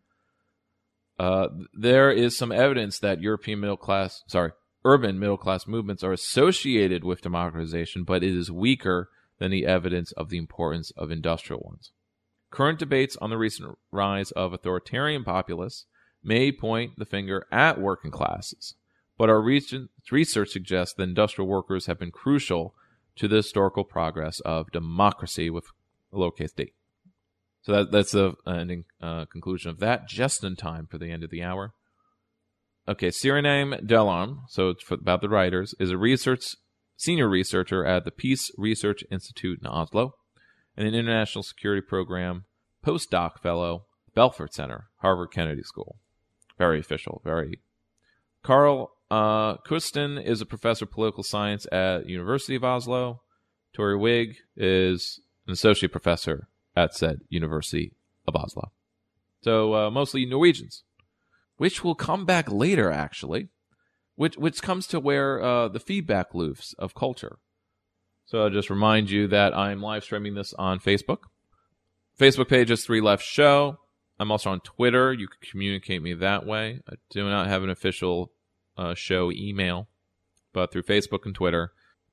Uh, there is some evidence that European middle class, sorry, urban middle class movements are associated with democratization, but it is weaker than the evidence of the importance of industrial ones. Current debates on the recent rise of authoritarian populists may point the finger at working classes, but our recent research suggests that industrial workers have been crucial to the historical progress of democracy with a lowercase d. So that, that's the ending uh, conclusion of that, just in time for the end of the hour. Okay, Cyraname Delorme, so it's for, about the writers, is a research senior researcher at the Peace Research Institute in Oslo, and an international security program postdoc fellow, Belfort Center, Harvard Kennedy School. Very official, very. Carl uh, Kusten is a professor of political science at University of Oslo. Tori Wigg is an associate professor at said University of Oslo. So uh, mostly Norwegians, which will come back later, actually, which which comes to where uh, the feedback loops of culture. So I'll just remind you that I'm live streaming this on Facebook. Facebook page is Three Left Show. I'm also on Twitter. You can communicate me that way. I do not have an official uh, show email, but through Facebook and Twitter.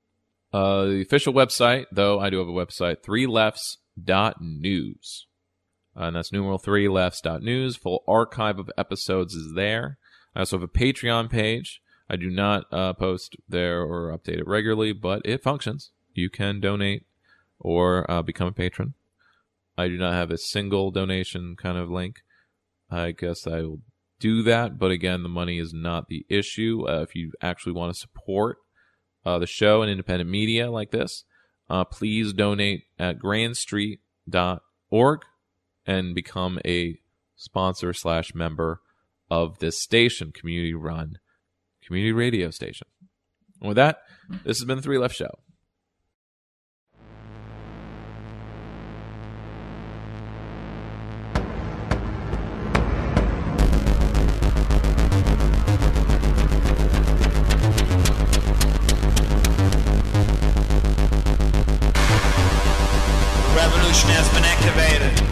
Uh, the official website, though, I do have a website, three lefts dot news. Uh, and that's numeral three lefts dot news. Full archive of episodes is there. I also have a Patreon page. I do not uh, post there or update it regularly, but it functions. You can donate or uh, become a patron. I do not have a single donation kind of link. I guess I will do that, but again, the money is not the issue. Uh, if you actually want to support uh, the show and independent media like this, uh, please donate at grand street dot org and become a sponsor slash member of this station, community-run community radio station. And with that, this has been the Three Left Show. Revolution has been activated.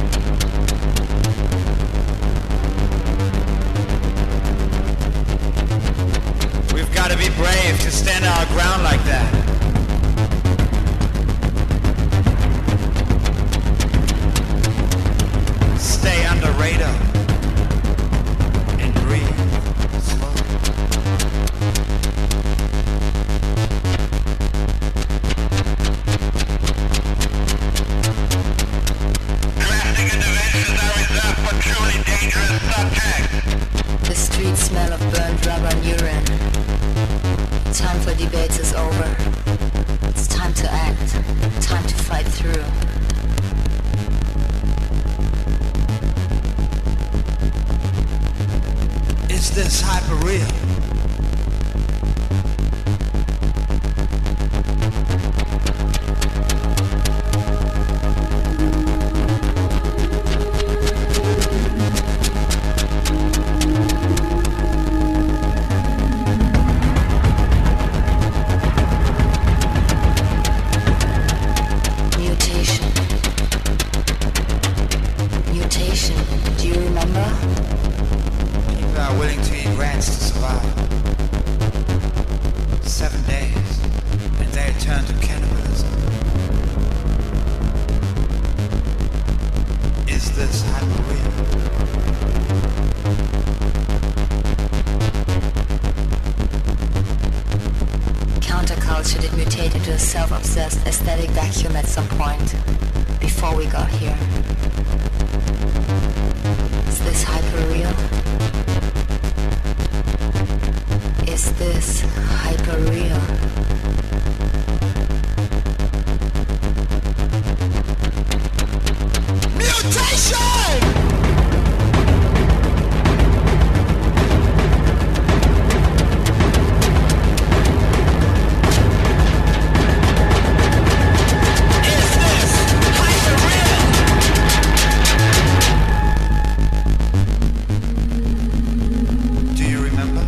We've got to be brave to stand our ground like that. Stay under radar and breathe slowly. Drastic interventions are reserved for truly dangerous subjects. The street smell of burned rubber and urine. Time for debates is over. It's time to act. Time to fight through. Is this hyper real? Mutation. Mutation. Do you remember? People are willing to eat rats to survive. Seven days, and they turn to cannibalism. Is this hyper real? Counterculture did mutate into a self-obsessed aesthetic vacuum at some point, before we got here. Is this hyper real? Is this hyper real? Mutation! Do you remember?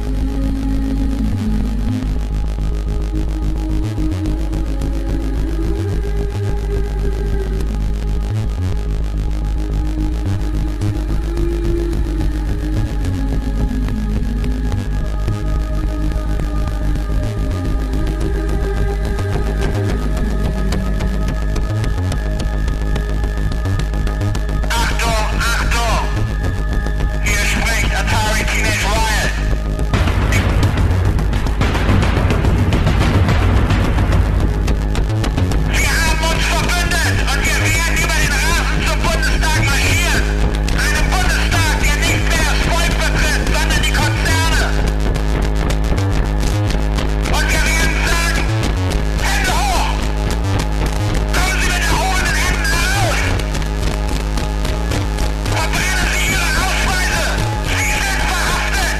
Achtung, Achtung! Hier spricht Atari Teenage Riot. Wir haben uns verbündet und wir werden über den Rasen zum Bundestag marschieren. Einem Bundestag, der nicht mehr das Volk vertritt, sondern die Konzerne. Und wir werden sagen, Hände hoch! Kommen Sie mit erhobenen Händen heraus! Verbrennen Sie Ihre Ausweise! Sie sind verhaftet!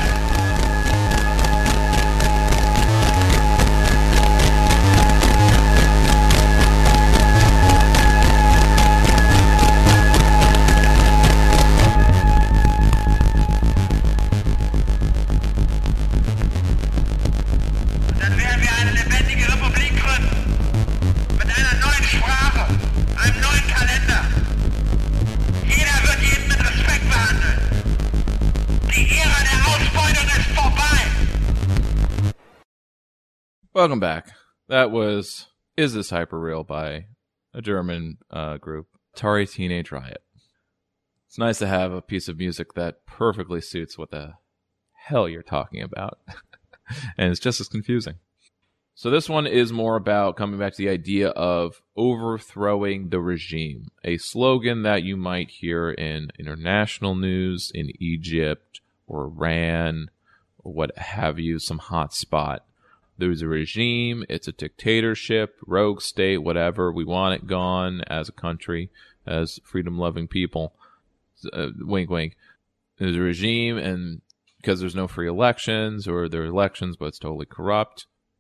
Dann werden wir eine lebendige Republik gründen. Mit einer neuen Sprache, einem neuen Kalender. Jeder wird jeden mit Respekt behandeln. Die Ära der Ausbeutung ist vorbei. Welcome back. That was Is This Hyper Real by a German uh, group, Atari Teenage Riot. It's nice to have a piece of music that perfectly suits what the hell you're talking about. And it's just as confusing. So this one is more about coming back to the idea of overthrowing the regime, a slogan that you might hear in international news in Egypt or Iran or what have you, some hot spot. There's a regime, it's a dictatorship, rogue state, whatever. We want it gone as a country, as freedom-loving people. Uh, wink, wink. There's a regime, and because there's no free elections, or there are elections, but it's totally corrupt.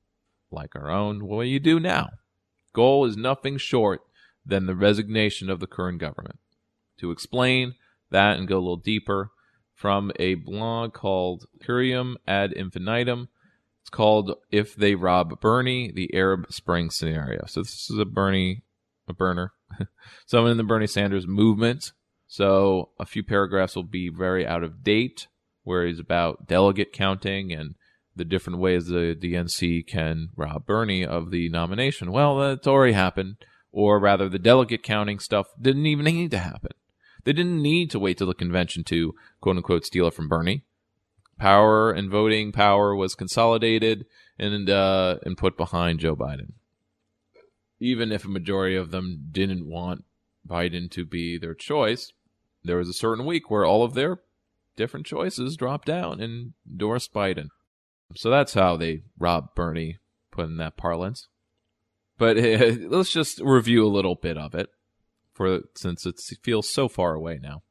like our own. What do you do now? Goal is nothing short than the resignation of the current government. To explain that and go a little deeper, from a blog called Curium ad infinitum, it's called If They Rob Bernie, the Arab Spring Scenario. So this is a Bernie, a burner, someone in the Bernie Sanders movement. So a few paragraphs will be very out of date, where he's about delegate counting and the different ways the D N C can rob Bernie of the nomination. Well, that's already happened. Or rather, the delegate counting stuff didn't even need to happen. They didn't need to wait till the convention to, quote-unquote, steal it from Bernie. Power and voting power was consolidated and uh, and put behind Joe Biden. Even if a majority of them didn't want Biden to be their choice, there was a certain week where all of their different choices dropped down and endorsed Biden. So that's how they robbed Bernie, put in that parlance. But uh, let's just review a little bit of it, for since it feels so far away now.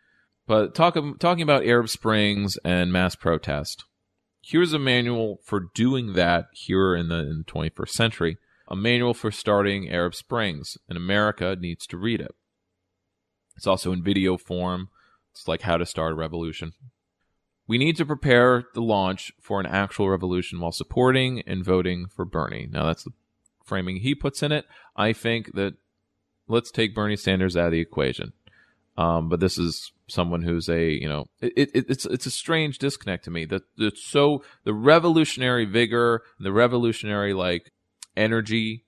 But talk, talking about Arab Springs and mass protest, here's a manual for doing that here in the, in the twenty-first century. A manual for starting Arab Springs, and America needs to read it. It's also in video form. It's like how to start a revolution. We need to prepare the launch for an actual revolution while supporting and voting for Bernie. Now, that's the framing he puts in it. I think that let's take Bernie Sanders out of the equation. Um, but this is someone who's a, you know, it, it, it's it's a strange disconnect to me. That it's so the revolutionary vigor, the revolutionary like energy,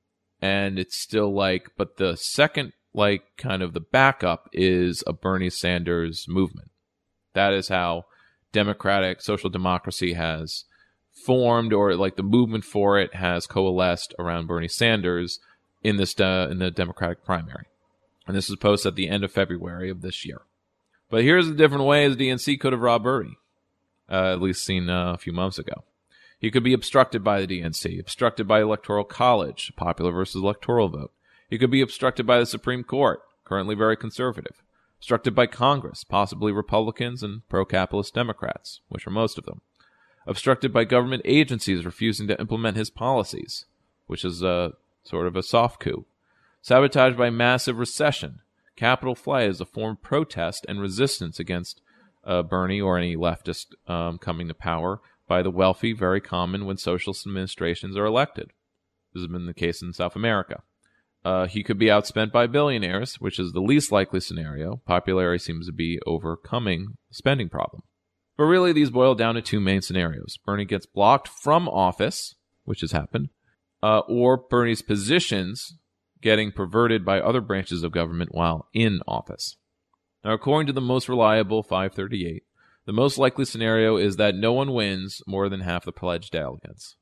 and it's still like, but the second like kind of the backup is a Bernie Sanders movement. That is how democratic social democracy has formed, or like the movement for it has coalesced around Bernie Sanders in this uh, in the Democratic primary. And this was posted at the end of February of this year. But here's a different way the D N C could have robbed Bernie, uh, at least seen uh, a few months ago. He could be obstructed by the D N C, obstructed by Electoral College, popular versus electoral vote. He could be obstructed by the Supreme Court, currently very conservative. Obstructed by Congress, possibly Republicans and pro-capitalist Democrats, which are most of them. Obstructed by government agencies refusing to implement his policies, which is a sort of a soft coup. Sabotaged by massive recession. Capitol flight is a form of protest and resistance against uh, Bernie or any leftist um, coming to power by the wealthy, very common when socialist administrations are elected. This has been the case in South America. Uh, he could be outspent by billionaires, which is the least likely scenario. Popularity seems to be overcoming the spending problem. But really, these boil down to two main scenarios. Bernie gets blocked from office, which has happened, uh, or Bernie's positions getting perverted by other branches of government while in office. Now, according to the most reliable five thirty-eight, the most likely scenario is that no one wins more than half the pledged delegates.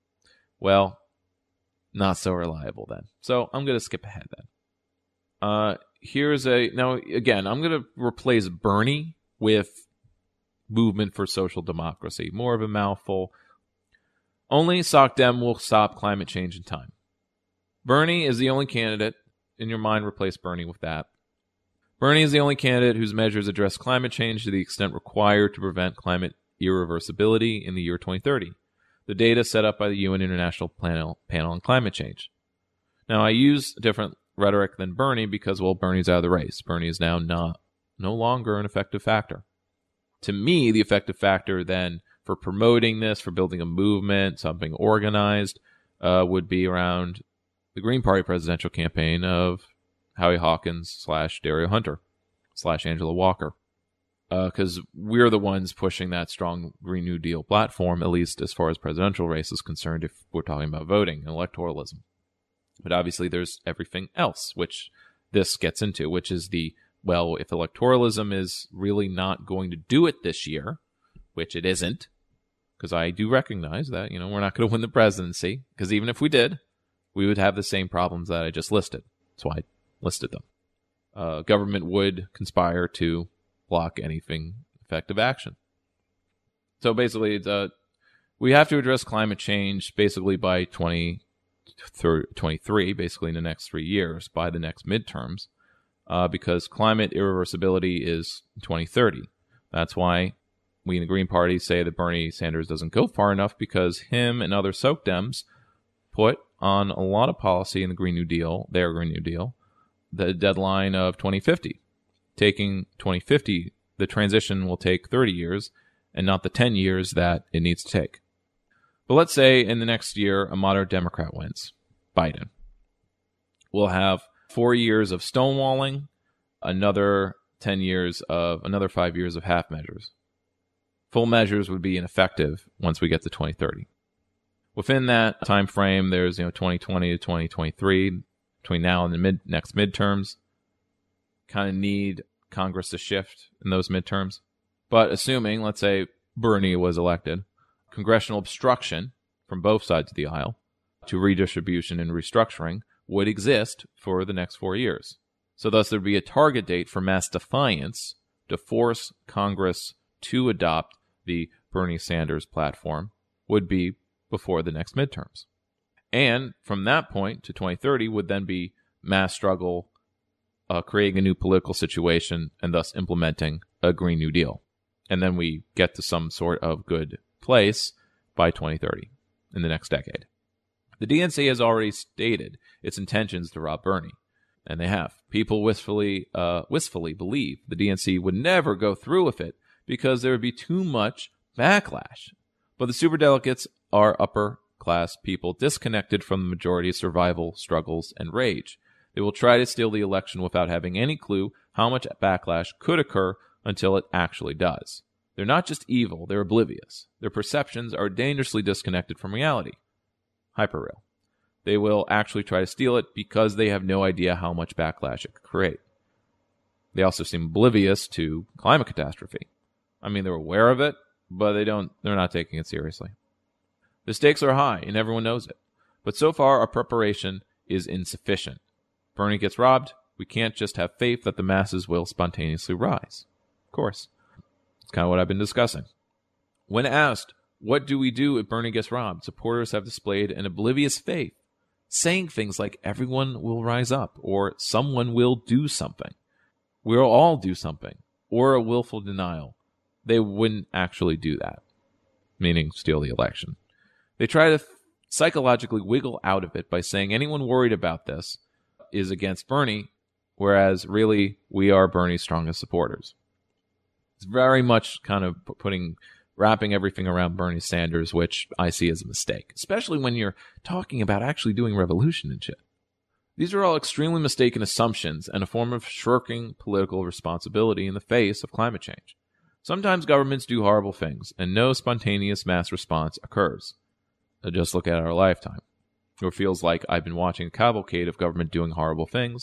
Well, not so reliable then. So I'm going to skip ahead then. Uh, here's a... Now, again, I'm going to replace Bernie with Movement for Social Democracy. More of a mouthful. Only SocDem will stop climate change in time. Bernie is the only candidate. In your mind, replace Bernie with that. Bernie is the only candidate whose measures address climate change to the extent required to prevent climate irreversibility in the year twenty thirty. The data set up by the U N International Panel, Panel on Climate Change. Now, I use different rhetoric than Bernie because, well, Bernie's out of the race. Bernie is now not, no longer an effective factor. To me, the effective factor then for promoting this, for building a movement, something organized, uh, would be around the Green Party presidential campaign of Howie Hawkins slash Dario Hunter slash Angela Walker. Because uh, we're the ones pushing that strong Green New Deal platform, at least as far as presidential race is concerned, if we're talking about voting and electoralism. But obviously there's everything else, which this gets into, which is the, well, if electoralism is really not going to do it this year, which it isn't, because I do recognize that, you know, we're not going to win the presidency, because even if we did, we would have the same problems that I just listed. That's why I listed them. Uh, government would conspire to block anything effective action. So basically, it's, uh, we have to address climate change basically by twenty twenty-three, basically in the next three years, by the next midterms, uh, because climate irreversibility is twenty thirty. That's why we in the Green Party say that Bernie Sanders doesn't go far enough, because him and other SocDems put on a lot of policy in the Green New Deal, their Green New Deal, the deadline of twenty fifty. Taking twenty fifty, the transition will take thirty years and not the ten years that it needs to take. But let's say in the next year, a moderate Democrat wins, Biden. We'll have four years of stonewalling, another ten years of, another five years of half measures. Full measures would be ineffective once we get to twenty thirty. Within that time frame, there's, you know, twenty twenty to twenty twenty-three, between now and the mid, next midterms. Kind of need Congress to shift in those midterms. But assuming, let's say, Bernie was elected, congressional obstruction from both sides of the aisle to redistribution and restructuring would exist for the next four years. So thus there'd be a target date for mass defiance to force Congress to adopt the Bernie Sanders platform would be before the next midterms. And from that point to twenty thirty would then be mass struggle, uh, creating a new political situation, and thus implementing a Green New Deal. And then we get to some sort of good place by twenty thirty, in the next decade. The D N C has already stated its intentions to rob Bernie, and they have. People wistfully, uh, wistfully believe the D N C would never go through with it because there would be too much backlash. But the superdelegates are upper-class people disconnected from the majority's survival, struggles, and rage. They will try to steal the election without having any clue how much backlash could occur until it actually does. They're not just evil, they're oblivious. Their perceptions are dangerously disconnected from reality. Hyperreal. They will actually try to steal it because they have no idea how much backlash it could create. They also seem oblivious to climate catastrophe. I mean, they're aware of it, but they don't, they're not taking it seriously. The stakes are high, and everyone knows it. But so far, our preparation is insufficient. Bernie gets robbed, we can't just have faith that the masses will spontaneously rise. Of course. It's kind of what I've been discussing. When asked, what do we do if Bernie gets robbed? Supporters have displayed an oblivious faith, saying things like everyone will rise up, or someone will do something. We'll all do something, or a willful denial. They wouldn't actually do that, meaning steal the election. They try to psychologically wiggle out of it by saying anyone worried about this is against Bernie, whereas really we are Bernie's strongest supporters. It's very much kind of putting, wrapping everything around Bernie Sanders, which I see as a mistake, especially when you're talking about actually doing revolution and shit. These are all extremely mistaken assumptions and a form of shirking political responsibility in the face of climate change. Sometimes governments do horrible things, and no spontaneous mass response occurs. Just look at our lifetime. It feels like I've been watching a cavalcade of government doing horrible things,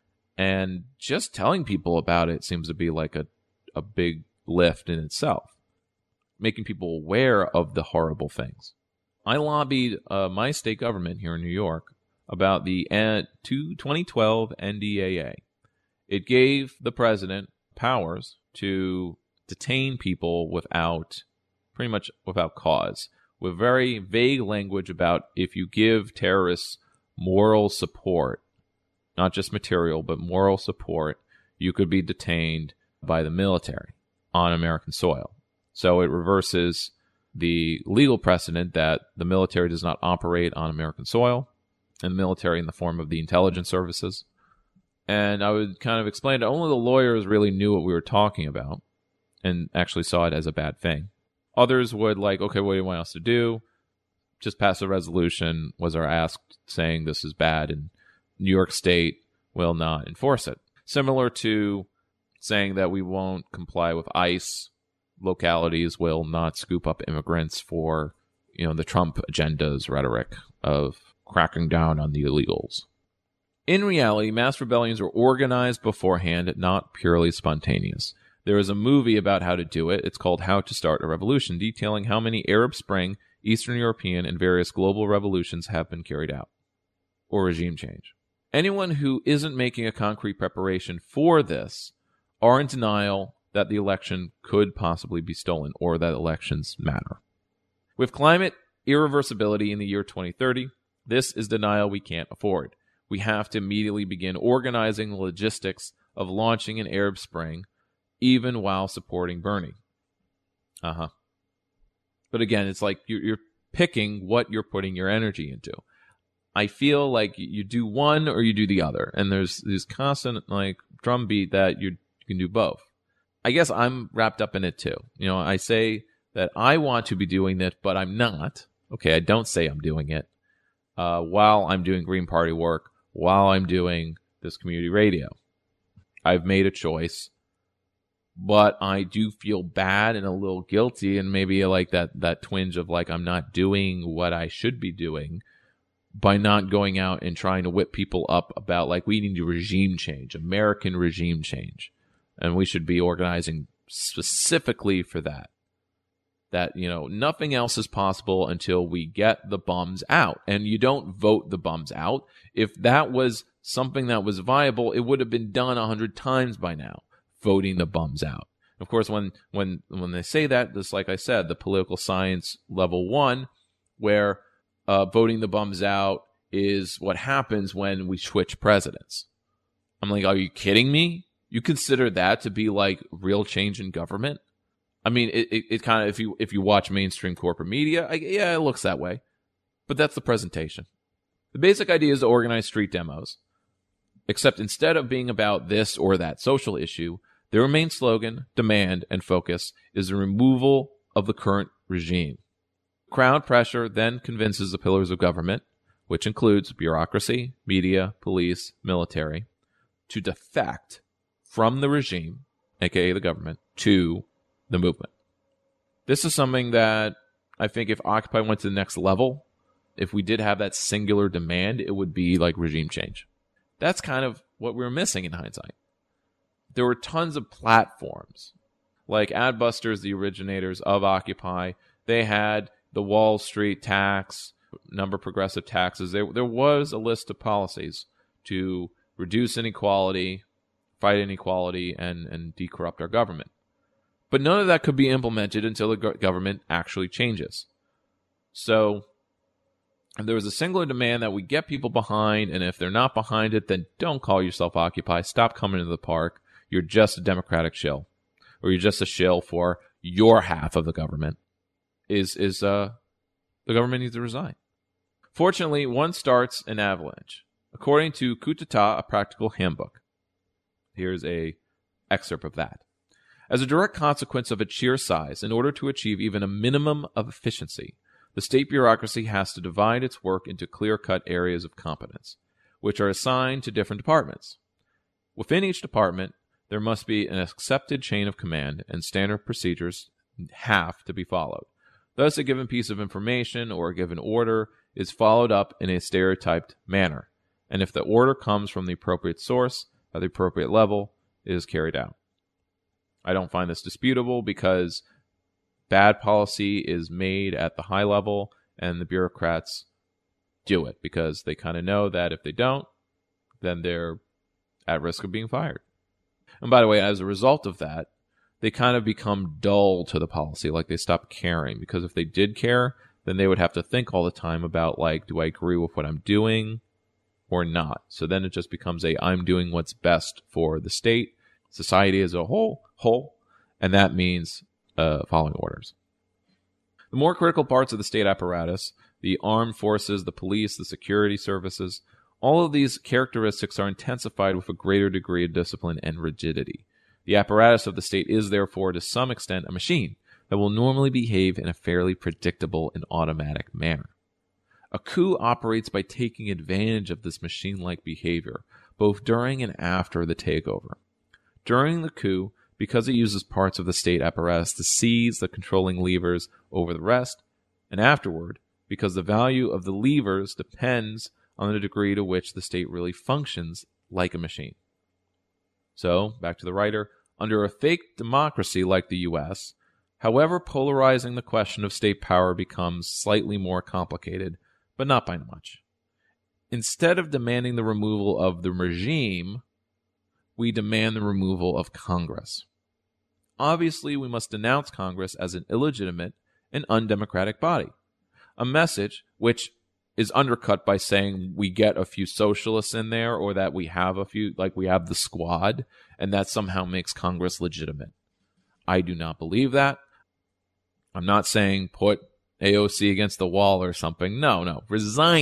and just telling people about it seems to be like a, a big lift in itself, making people aware of the horrible things. I lobbied uh, my state government here in New York about the uh, twenty twelve N D A A. It gave the president powers to detain people without, pretty much without cause, with very vague language about if you give terrorists moral support, not just material, but moral support, you could be detained by the military on American soil. So it reverses the legal precedent that the military does not operate on American soil, and the military in the form of the intelligence services. And I would kind of explain that only the lawyers really knew what we were talking about and actually saw it as a bad thing. Others would like, okay, what do you want us to do? Just pass a resolution, was our ask, saying this is bad, and New York State will not enforce it. Similar to saying that we won't comply with ICE, localities will not scoop up immigrants for, you know, the Trump agenda's rhetoric of cracking down on the illegals. In reality, mass rebellions are organized beforehand, not purely spontaneous. There is a movie about how to do it. It's called How to Start a Revolution, detailing how many Arab Spring, Eastern European, and various global revolutions have been carried out, or regime change. Anyone who isn't making a concrete preparation for this are in denial that the election could possibly be stolen, or that elections matter. With climate irreversibility in the year twenty thirty, this is denial we can't afford. We have to immediately begin organizing the logistics of launching an Arab Spring, even while supporting Bernie. Uh-huh. But again, it's like you're, you're picking what you're putting your energy into. I feel like you do one or you do the other. And there's this constant like drumbeat that you you can do both. I guess I'm wrapped up in it too. You know, I say that I want to be doing it, but I'm not. Okay, I don't say I'm doing it uh, while I'm doing Green Party work, while I'm doing this community radio. I've made a choice, but I do feel bad and a little guilty, and maybe like that that twinge of like I'm not doing what I should be doing by not going out and trying to whip people up about like we need a regime change, American regime change, and we should be organizing specifically for that. That, you know, nothing else is possible until we get the bums out. And you don't vote the bums out. If that was something that was viable, it would have been done a hundred times by now, voting the bums out. Of course, when when when they say that, just like I said, the political science level one, where uh, voting the bums out is what happens when we switch presidents. I'm like, are you kidding me? You consider that to be like real change in government? I mean, it, it, it kind of, if you if you watch mainstream corporate media, I, yeah, it looks that way. But that's the presentation. The basic idea is to organize street demos. Except instead of being about this or that social issue, their main slogan, demand, and focus is the removal of the current regime. Crowd pressure then convinces the pillars of government, which includes bureaucracy, media, police, military, to defect from the regime, aka the government, to the movement. This is something that I think if Occupy went to the next level, if we did have that singular demand, it would be like regime change. That's kind of what we were missing in hindsight. There were tons of platforms, like Adbusters, the originators of Occupy. They had the Wall Street tax, number of progressive taxes. There, there was a list of policies to reduce inequality, fight inequality, and, and decorrupt our government. But none of that could be implemented until the government actually changes. So if there was a singular demand that we get people behind, and if they're not behind it, then don't call yourself Occupy. Stop coming to the park. You're just a Democratic shill. Or you're just a shill for your half of the government. Is is uh the government needs to resign. Fortunately, one starts an avalanche. According to Coup d'etat, a practical handbook. Here's a excerpt of that. As a direct consequence of its sheer size, in order to achieve even a minimum of efficiency, the state bureaucracy has to divide its work into clear-cut areas of competence, which are assigned to different departments. Within each department, there must be an accepted chain of command, and standard procedures have to be followed. Thus, a given piece of information or a given order is followed up in a stereotyped manner, and if the order comes from the appropriate source at the appropriate level, it is carried out. I don't find this disputable because bad policy is made at the high level and the bureaucrats do it because they kind of know that if they don't, then they're at risk of being fired. And by the way, as a result of that, they kind of become dull to the policy, like they stop caring, because if they did care, then they would have to think all the time about like, do I agree with what I'm doing or not? So then it just becomes a I'm doing what's best for the state, society as a whole, whole, and that means uh, following orders. The more critical parts of the state apparatus, the armed forces, the police, the security services, all of these characteristics are intensified with a greater degree of discipline and rigidity. The apparatus of the state is therefore to some extent a machine that will normally behave in a fairly predictable and automatic manner. A coup operates by taking advantage of this machine-like behavior, both during and after the takeover. During the coup, because it uses parts of the state apparatus to seize the controlling levers over the rest, and afterward, because the value of the levers depends on the degree to which the state really functions like a machine. So, back to the writer, under a fake democracy like the U S, however polarizing the question of state power becomes slightly more complicated, but not by much. Instead of demanding the removal of the regime, we demand the removal of Congress. Obviously, we must denounce Congress as an illegitimate and undemocratic body, a message which is undercut by saying we get a few socialists in there or that we have a few, like we have the squad, and that somehow makes Congress legitimate. I do not believe that. I'm not saying put A O C against the wall or something. No, no. Resign.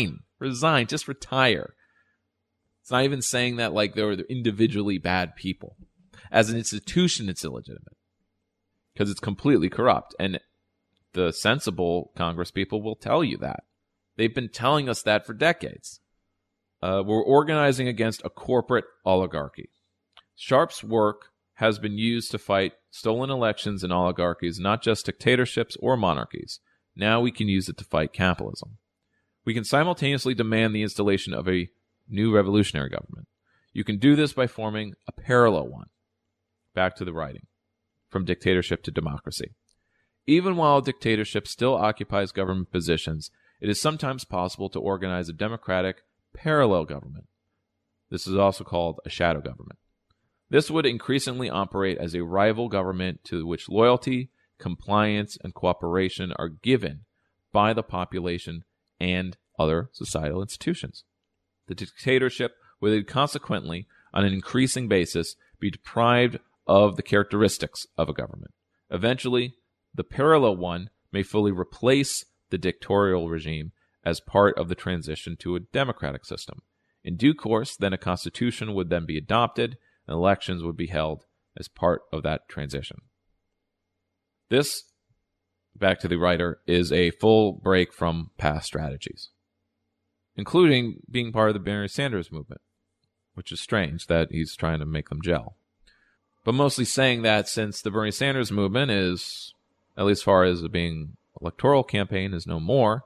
Resign. Just retire. It's not even saying that like they're individually bad people. As an institution, it's illegitimate because it's completely corrupt. And the sensible Congress people will tell you that. They've been telling us that for decades. Uh, we're organizing against a corporate oligarchy. Sharp's work has been used to fight stolen elections and oligarchies, not just dictatorships or monarchies. Now we can use it to fight capitalism. We can simultaneously demand the installation of a new revolutionary government. You can do this by forming a parallel one. Back to the writing. From dictatorship to democracy. Even while a dictatorship still occupies government positions, it is sometimes possible to organize a democratic parallel government. This is also called a shadow government. This would increasingly operate as a rival government to which loyalty, compliance, and cooperation are given by the population and other societal institutions. The dictatorship would consequently, on an increasing basis, be deprived of the characteristics of a government. Eventually, the parallel one may fully replace the dictatorial regime as part of the transition to a democratic system. In due course, then a constitution would then be adopted, and elections would be held as part of that transition. This, back to the writer, is a full break from past strategies, including being part of the Bernie Sanders movement, which is strange that he's trying to make them gel. But mostly saying that since the Bernie Sanders movement is, at least as far as being electoral campaign, is no more,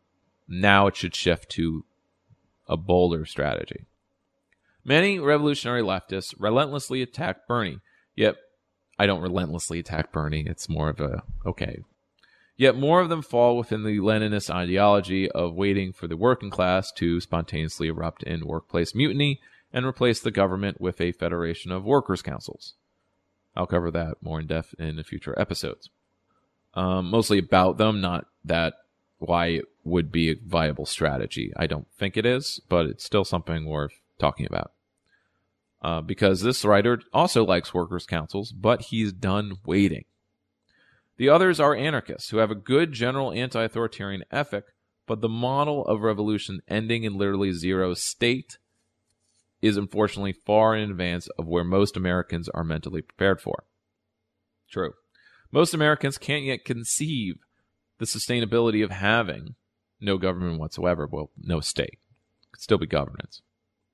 now it should shift to a bolder strategy. Many revolutionary leftists relentlessly attack Bernie, yet I don't relentlessly attack Bernie, it's more of a, okay. Yet more of them fall within the Leninist ideology of waiting for the working class to spontaneously erupt in workplace mutiny and replace the government with a federation of workers' councils. I'll cover that more in depth in future episodes. Um, mostly about them, not that why it would be a viable strategy. I don't think it is, but it's still something worth talking about. Uh, because this writer also likes workers' councils, but he's done waiting. The others are anarchists who have a good general anti-authoritarian ethic, but the model of revolution ending in literally zero state is unfortunately far in advance of where most Americans are mentally prepared for. True. Most Americans can't yet conceive the sustainability of having no government whatsoever, well, no state. It could still be governance.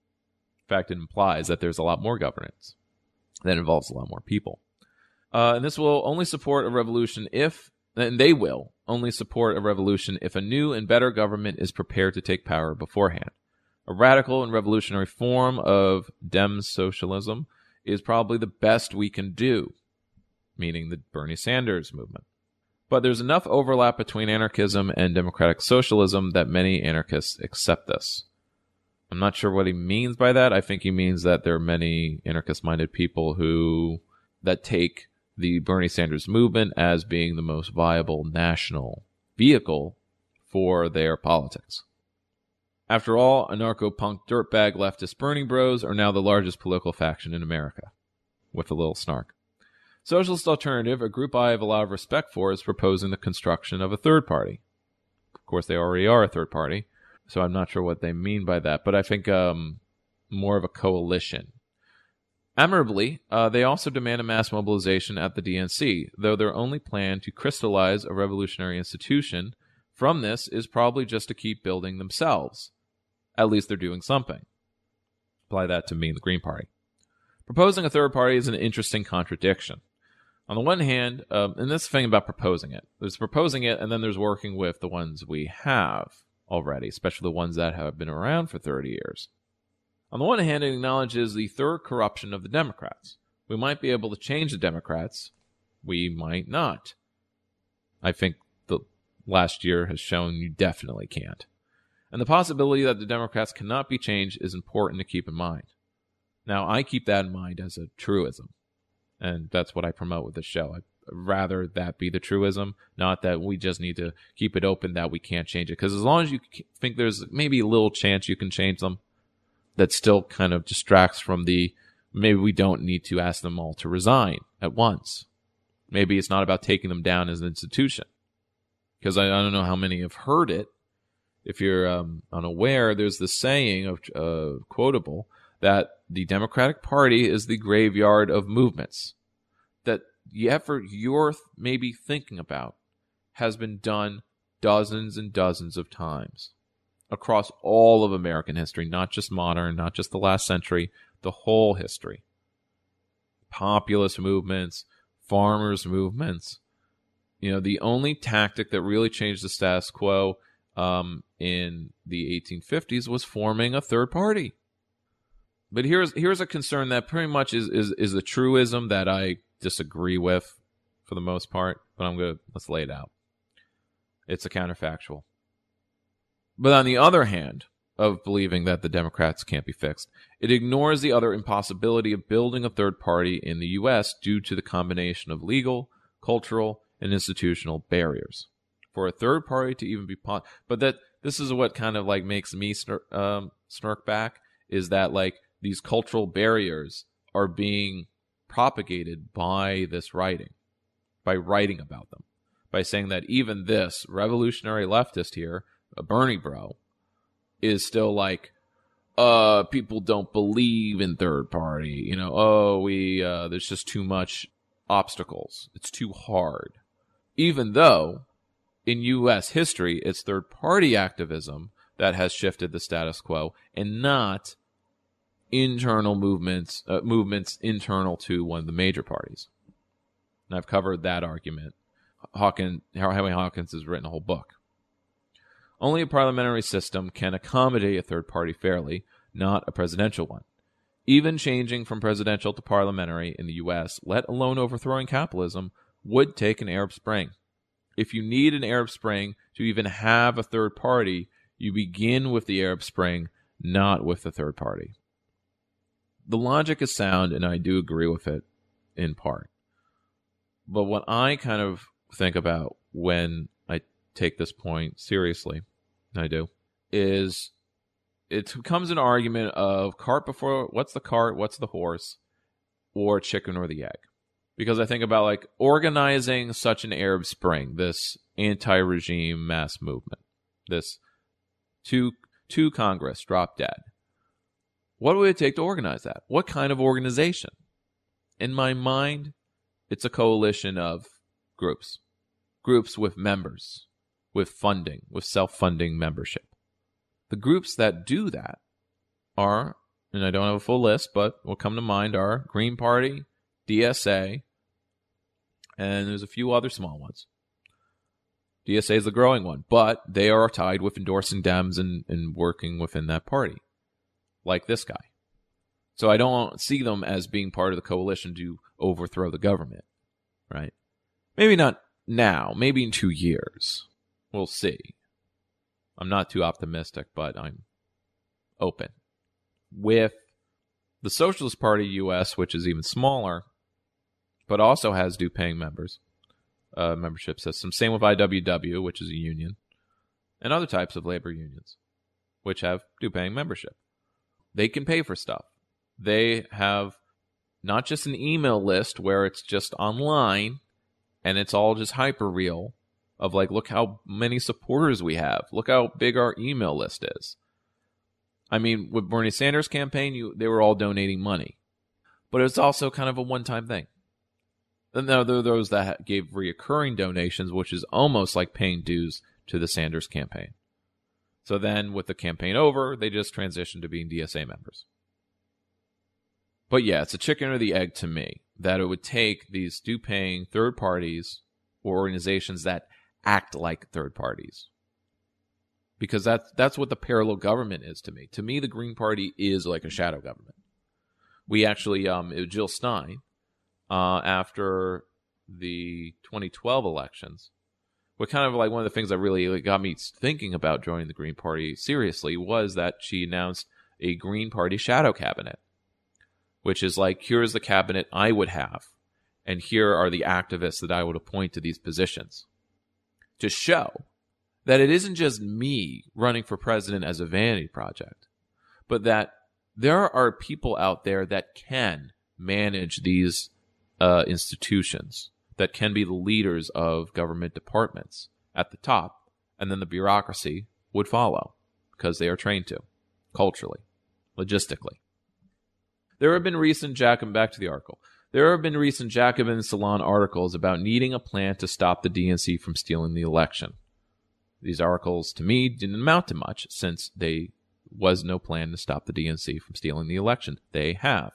In fact, it implies that there's a lot more governance that involves a lot more people. Uh, and this will only support a revolution if, and they will only support a revolution if a new and better government is prepared to take power beforehand. A radical and revolutionary form of Dem socialism is probably the best we can do, meaning the Bernie Sanders movement. But there's enough overlap between anarchism and democratic socialism that many anarchists accept this. I'm not sure what he means by that. I think he means that there are many anarchist-minded people who that take the Bernie Sanders movement as being the most viable national vehicle for their politics. After all, anarcho-punk dirtbag leftist Bernie Bros are now the largest political faction in America, with a little snark. Socialist Alternative, a group I have a lot of respect for, is proposing the construction of a third party. Of course, they already are a third party, so I'm not sure what they mean by that, but I think um, more of a coalition. Admirably, uh, they also demand a mass mobilization at the D N C, though their only plan to crystallize a revolutionary institution from this is probably just to keep building themselves. At least they're doing something. Apply that to me and the Green Party. Proposing a third party is an interesting contradiction. On the one hand, um, and this thing about proposing it, there's proposing it and then there's working with the ones we have already, especially the ones that have been around for thirty years. On the one hand, it acknowledges the third corruption of the Democrats. We might be able to change the Democrats. We might not. I think the last year has shown you definitely can't. And the possibility that the Democrats cannot be changed is important to keep in mind. Now, I keep that in mind as a truism. And that's what I promote with this show. I'd rather that be the truism, not that we just need to keep it open that we can't change it. Because as long as you think there's maybe a little chance you can change them, that still kind of distracts from the, maybe we don't need to ask them all to resign at once. Maybe it's not about taking them down as an institution. Because I, I don't know how many have heard it. if you're um, unaware, there's the saying of uh, quotable that the Democratic Party is the graveyard of movements. That the effort you're maybe thinking about has been done dozens and dozens of times across all of American history, not just modern, not just the last century, the whole history. Populist movements, farmers' movements. You know, the only tactic that really changed the status quo um, in the eighteen fifties was forming a third party. But here's here's a concern that pretty much is is is a truism that I disagree with for the most part, but I'm gonna let's lay it out. It's a counterfactual. But on the other hand, of believing that the Democrats can't be fixed, it ignores the other impossibility of building a third party in the U S due to the combination of legal, cultural, and institutional barriers. For a third party to even be possible, but that this is what kind of like makes me snir- um, snark back, is that like these cultural barriers are being propagated by this writing, by writing about them, by saying that even this revolutionary leftist here, a Bernie bro, is still like, uh, people don't believe in third party. You know, oh, we, uh, there's just too much obstacles. It's too hard. Even though in U S history, it's third party activism that has shifted the status quo and not internal movements, uh, movements internal to one of the major parties. And I've covered that argument. Hawkins, Howie Hawkins has written a whole book. Only a parliamentary system can accommodate a third party fairly, not a presidential one. Even changing from presidential to parliamentary in the U S, let alone overthrowing capitalism, would take an Arab Spring. If you need an Arab Spring to even have a third party, you begin with the Arab Spring, not with the third party. The logic is sound, and I do agree with it in part. But what I kind of think about when I take this point seriously, and I do, is it becomes an argument of cart before, what's the cart, what's the horse, or chicken or the egg. Because I think about like organizing such an Arab Spring, this anti-regime mass movement, this two, two Congress drop dead. What would it take to organize that? What kind of organization? In my mind, it's a coalition of groups. Groups with members, with funding, with self-funding membership. The groups that do that are, and I don't have a full list, but what come to mind are Green Party, D S A, and there's a few other small ones. D S A is the growing one, but they are tied with endorsing Dems and, and working within that party, like this guy. So I don't see them as being part of the coalition to overthrow the government, right? Maybe not now, maybe in two years. We'll see. I'm not too optimistic, but I'm open. With the Socialist Party U S, which is even smaller, but also has due-paying members, uh, membership system. Same with I W W, which is a union, and other types of labor unions, which have due-paying membership. They can pay for stuff. They have not just an email list where it's just online and it's all just hyper-real of like, look how many supporters we have. Look how big our email list is. I mean, with Bernie Sanders' campaign, you, they were all donating money. But it's also kind of a one-time thing. And there are those that gave reoccurring donations, which is almost like paying dues to the Sanders campaign. So then, with the campaign over, they just transitioned to being D S A members. But yeah, it's a chicken or the egg to me that it would take these due-paying third parties or organizations that act like third parties. Because that's, that's what the parallel government is to me. To me, the Green Party is like a shadow government. We actually, um, it was Jill Stein, uh, after the twenty twelve elections, what kind of like one of the things that really like, got me thinking about joining the Green Party seriously was that she announced a Green Party shadow cabinet, which is like, here's the cabinet I would have, and here are the activists that I would appoint to these positions, to show that it isn't just me running for president as a vanity project, but that there are people out there that can manage these uh, institutions, that can be the leaders of government departments at the top, and then the bureaucracy would follow because they are trained to, culturally, logistically. There have been recent Jacobin, back to the article. There have been recent Jacobin Salon articles about needing a plan to stop the D N C from stealing the election. These articles, to me, didn't amount to much since there was no plan to stop the D N C from stealing the election. They have.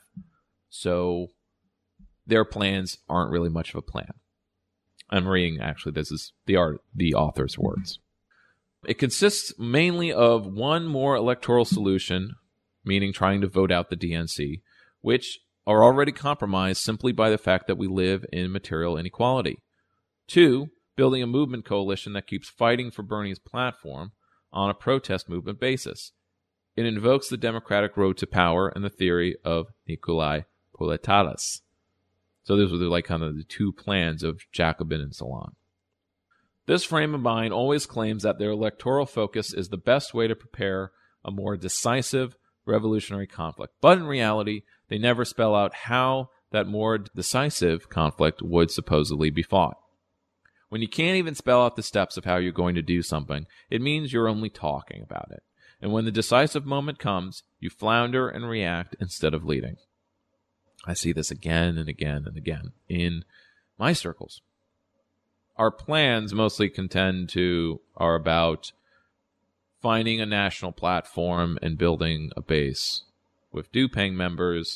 So their plans aren't really much of a plan. I'm reading, actually, this is the art, the author's words. It consists mainly of one more electoral solution, meaning trying to vote out the D N C, which are already compromised simply by the fact that we live in material inequality. Two, building a movement coalition that keeps fighting for Bernie's platform on a protest movement basis. It invokes the democratic road to power and the theory of Nikolai Poletalis. So those were like kind of the two plans of Jacobin and Salon. This frame of mind always claims that their electoral focus is the best way to prepare a more decisive revolutionary conflict. But in reality, they never spell out how that more decisive conflict would supposedly be fought. When you can't even spell out the steps of how you're going to do something, it means you're only talking about it. And when the decisive moment comes, you flounder and react instead of leading. I see this again and again and again in my circles. Our plans mostly contend to, are about finding a national platform and building a base with due-paying members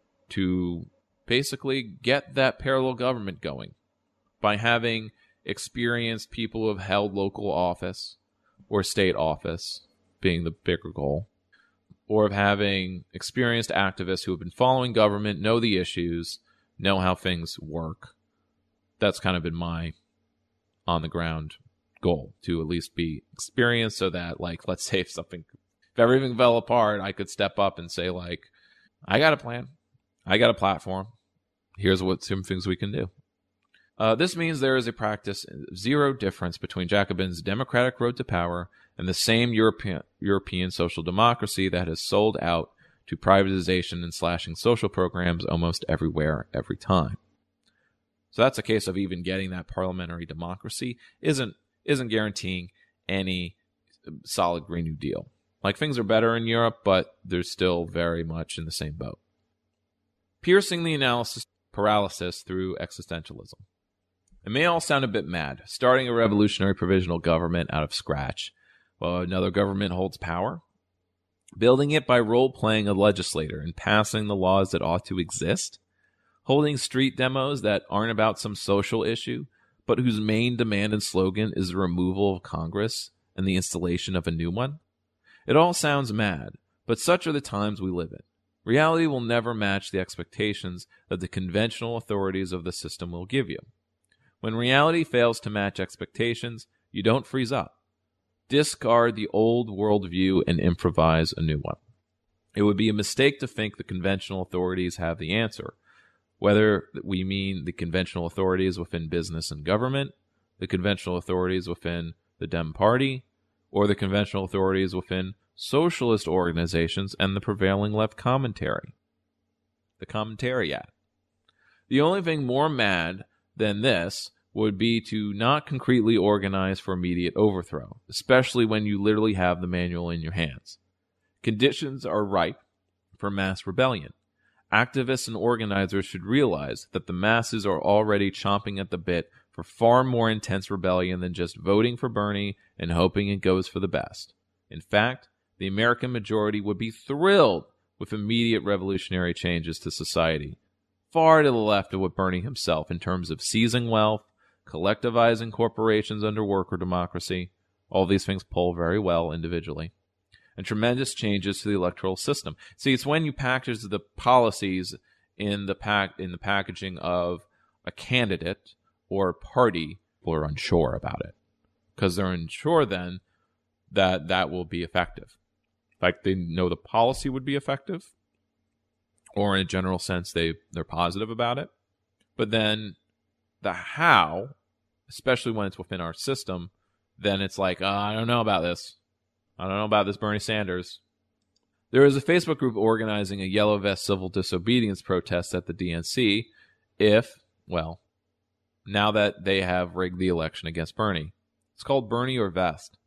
to basically get that parallel government going by having experienced people who have held local office or state office being the bigger goal, or of having experienced activists who have been following government, know the issues, know how things work. That's kind of been my on-the-ground goal, to at least be experienced so that, like, let's say if something, if everything fell apart, I could step up and say, like, I got a plan. I got a platform. Here's what some things we can do. Uh, this means there is a practice of zero difference between Jacobin's democratic road to power and the same European, European social democracy that has sold out to privatization and slashing social programs almost everywhere, every time. So that's a case of even getting that parliamentary democracy isn't isn't guaranteeing any solid Green New Deal. Like, things are better in Europe, but they're still very much in the same boat. Piercing the analysis paralysis through existentialism. It may all sound a bit mad, starting a revolutionary provisional government out of scratch while another government holds power, building it by role-playing a legislator and passing the laws that ought to exist, holding street demos that aren't about some social issue, but whose main demand and slogan is the removal of Congress and the installation of a new one. It all sounds mad, but such are the times we live in. Reality will never match the expectations that the conventional authorities of the system will give you. When reality fails to match expectations, you don't freeze up. Discard the old worldview and improvise a new one. It would be a mistake to think the conventional authorities have the answer, whether we mean the conventional authorities within business and government, the conventional authorities within the Dem Party, or the conventional authorities within socialist organizations and the prevailing left commentary. The commentariat. The only thing more mad than this would be to not concretely organize for immediate overthrow, especially when you literally have the manual in your hands. Conditions are ripe for mass rebellion. Activists and organizers should realize that the masses are already chomping at the bit for far more intense rebellion than just voting for Bernie and hoping it goes for the best. In fact, the American majority would be thrilled with immediate revolutionary changes to society, far to the left of what Bernie himself in terms of seizing wealth, collectivizing corporations under worker democracy. All these things poll very well individually. And tremendous changes to the electoral system. See, it's when you package the policies in the pack in the packaging of a candidate or a party, people are unsure about it. Because they're unsure then that that will be effective. Like, they know the policy would be effective, or in a general sense, they, they're positive about it. But then the how, especially when it's within our system, then it's like, oh, I don't know about this. I don't know about this Bernie Sanders. There is a Facebook group organizing a yellow vest civil disobedience protest at the D N C if, well, now that they have rigged the election against Bernie. It's called Bernie or Vest.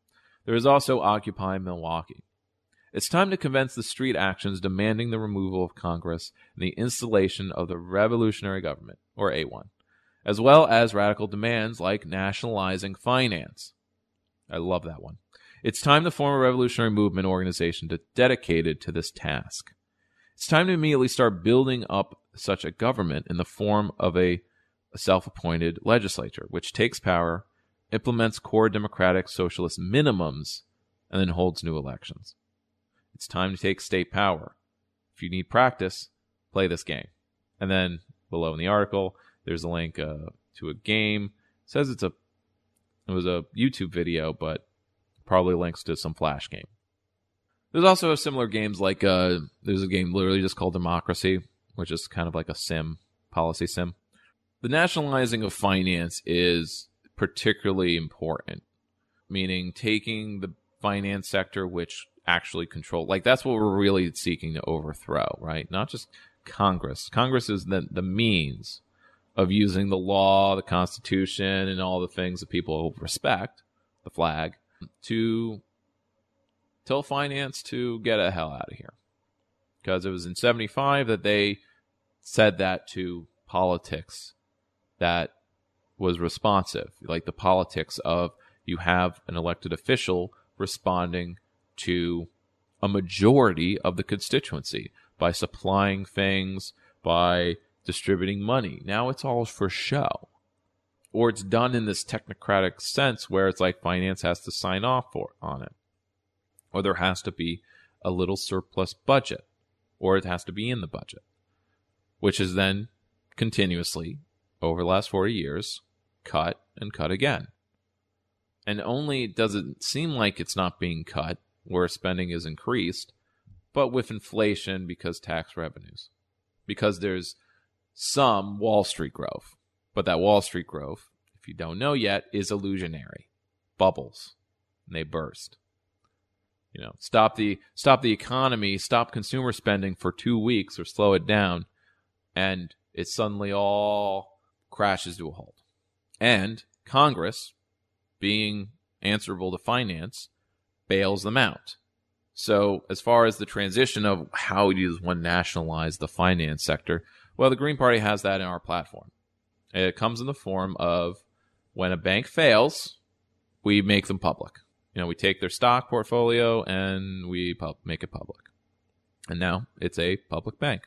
There is also Occupy Milwaukee. It's time to commence the street actions demanding the removal of Congress and the installation of the revolutionary government, or A one, as well as radical demands like nationalizing finance. I love that one. It's time to form a revolutionary movement organization to, dedicated to this task. It's time to immediately start building up such a government in the form of a, a self-appointed legislature, which takes power, implements core democratic socialist minimums, and then holds new elections. It's time to take state power. If you need practice, play this game. And then below in the article, there's a link uh, to a game. It says it's a it was a YouTube video, but probably links to some Flash game. There's also similar games like uh, there's a game literally just called Democracy, which is kind of like a sim, policy sim. The nationalizing of finance is particularly important, meaning taking the finance sector, which actually control, like that's what we're really seeking to overthrow, right? Not just Congress. Congress is the, the means of using the law, the Constitution, and all the things that people respect, the flag, to tell finance to get the hell out of here. Because it was in seventy-five that they said that to politics that was responsive, like the politics of you have an elected official responding to a majority of the constituency by supplying things, by distributing money. Now it's all for show. Or it's done in this technocratic sense where it's like finance has to sign off for on it. Or there has to be a little surplus budget. Or it has to be in the budget. Which is then continuously, over the last forty years, cut and cut again. And only does it seem like it's not being cut where spending is increased, but with inflation because tax revenues. Because there's some Wall Street growth. But that Wall Street growth, if you don't know yet, is illusionary. Bubbles. And they burst. You know, stop the stop the economy, stop consumer spending for two weeks or slow it down, and it suddenly all crashes to a halt. And Congress, being answerable to finance, bails them out. So as far as the transition of how does one nationalize the finance sector, well, the Green Party has that in our platform. It comes in the form of when a bank fails, we make them public. You know, we take their stock portfolio and we pub- make it public. And now it's a public bank.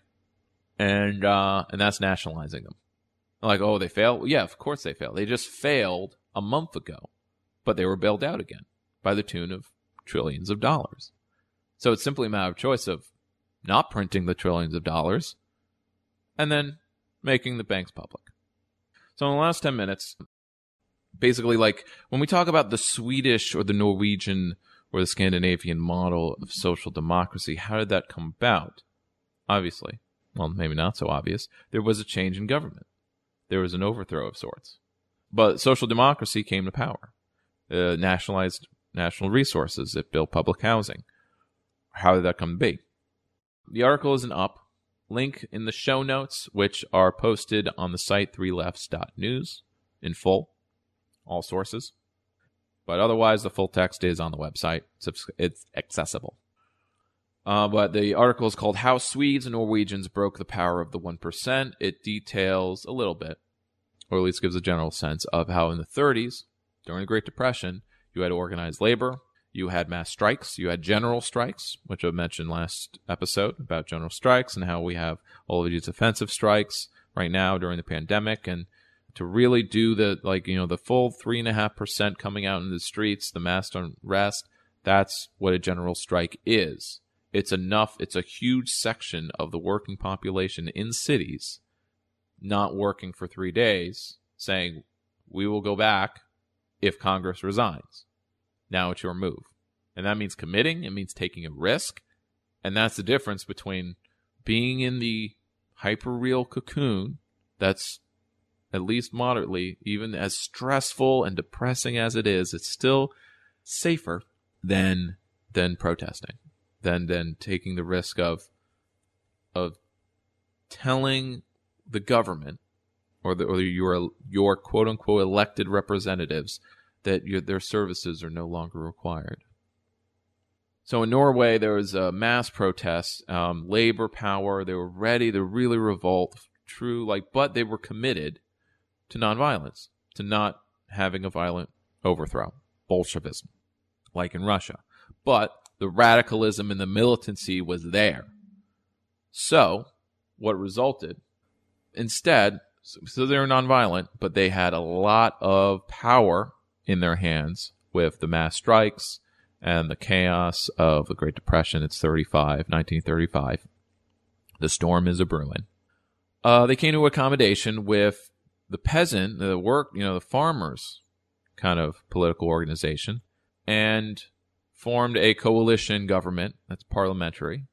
And uh, and that's nationalizing them. Like, oh, they failed? Well, yeah, of course they failed. They just failed a month ago. But they were bailed out again by the tune of trillions of dollars. So it's simply a matter of choice of not printing the trillions of dollars and then making the banks public. So in the last ten minutes, basically, like, when we talk about the Swedish or the Norwegian or the Scandinavian model of social democracy, how did that come about? Obviously, well, maybe not so obvious, there was a change in government. There was an overthrow of sorts. But social democracy came to power. Uh, nationalized national resources. It built public housing. How did that come to be? The article isn't up. Link in the show notes, which are posted on the site three lefts dot news in full. All sources. But otherwise, the full text is on the website. It's, it's accessible. Uh, but the article is called How Swedes and Norwegians Broke the Power of the one percent. It details a little bit, or at least gives a general sense of how in the thirties, during the Great Depression, you had organized labor, you had mass strikes, you had general strikes, which I mentioned last episode about general strikes and how we have all of these offensive strikes right now during the pandemic. And to really do the, like, you know, the full three and a half percent coming out in the streets, the mass unrest, that's what a general strike is. It's enough, it's a huge section of the working population in cities not working for three days saying, we will go back if Congress resigns. Now it's your move. And that means committing, it means taking a risk, and that's the difference between being in the hyper-real cocoon that's at least moderately, even as stressful and depressing as it is, it's still safer than than protesting, than than taking the risk of of telling the government or the or your your quote unquote elected representatives that your, their services are no longer required. So in Norway, there was a mass protest, um, labor power. They were ready to really revolt, true, like, but they were committed to nonviolence, to not having a violent overthrow, Bolshevism, like in Russia. But the radicalism and the militancy was there. So what resulted? Instead, so they were nonviolent, but they had a lot of power in their hands with the mass strikes and the chaos of the Great Depression. It's thirty-five, nineteen thirty-five. The storm is a brewing. Uh, they came to accommodation with the peasant, the work, you know, the farmers kind of political organization, and formed a coalition government that's parliamentary,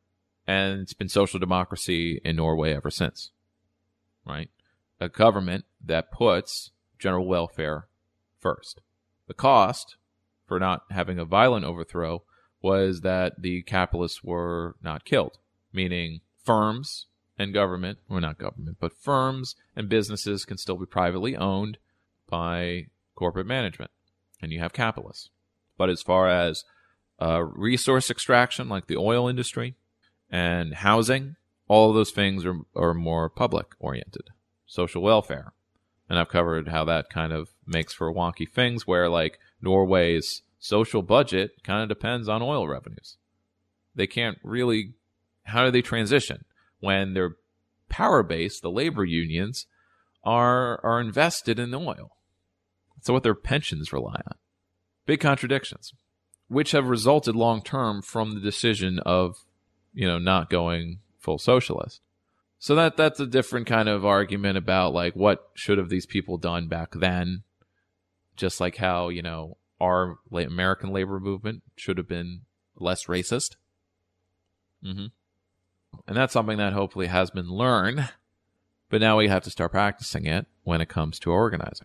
and it's been social democracy in Norway ever since, right? A government that puts general welfare first. The cost for not having a violent overthrow was that the capitalists were not killed, meaning firms and government, well, not government, but firms and businesses can still be privately owned by corporate management, and you have capitalists. But as far as uh, resource extraction, like the oil industry, and housing, all of those things are, are more public-oriented, social welfare. And I've covered how that kind of makes for wonky things where, like, Norway's social budget kind of depends on oil revenues. They can't really... How do they transition when their power base, the labor unions, are are invested in oil? So what their pensions rely on. Big contradictions, which have resulted long-term from the decision of, you know, not going full socialist. So that that's a different kind of argument about, like, what should have these people done back then, just like how, you know, our American labor movement should have been less racist. Mm-hmm. And that's something that hopefully has been learned, but now we have to start practicing it when it comes to organizing.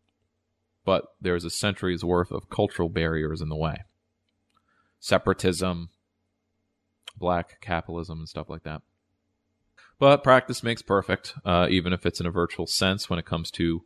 But there's a century's worth of cultural barriers in the way. Separatism, black capitalism, and stuff like that. But practice makes perfect, uh, even if it's in a virtual sense when it comes to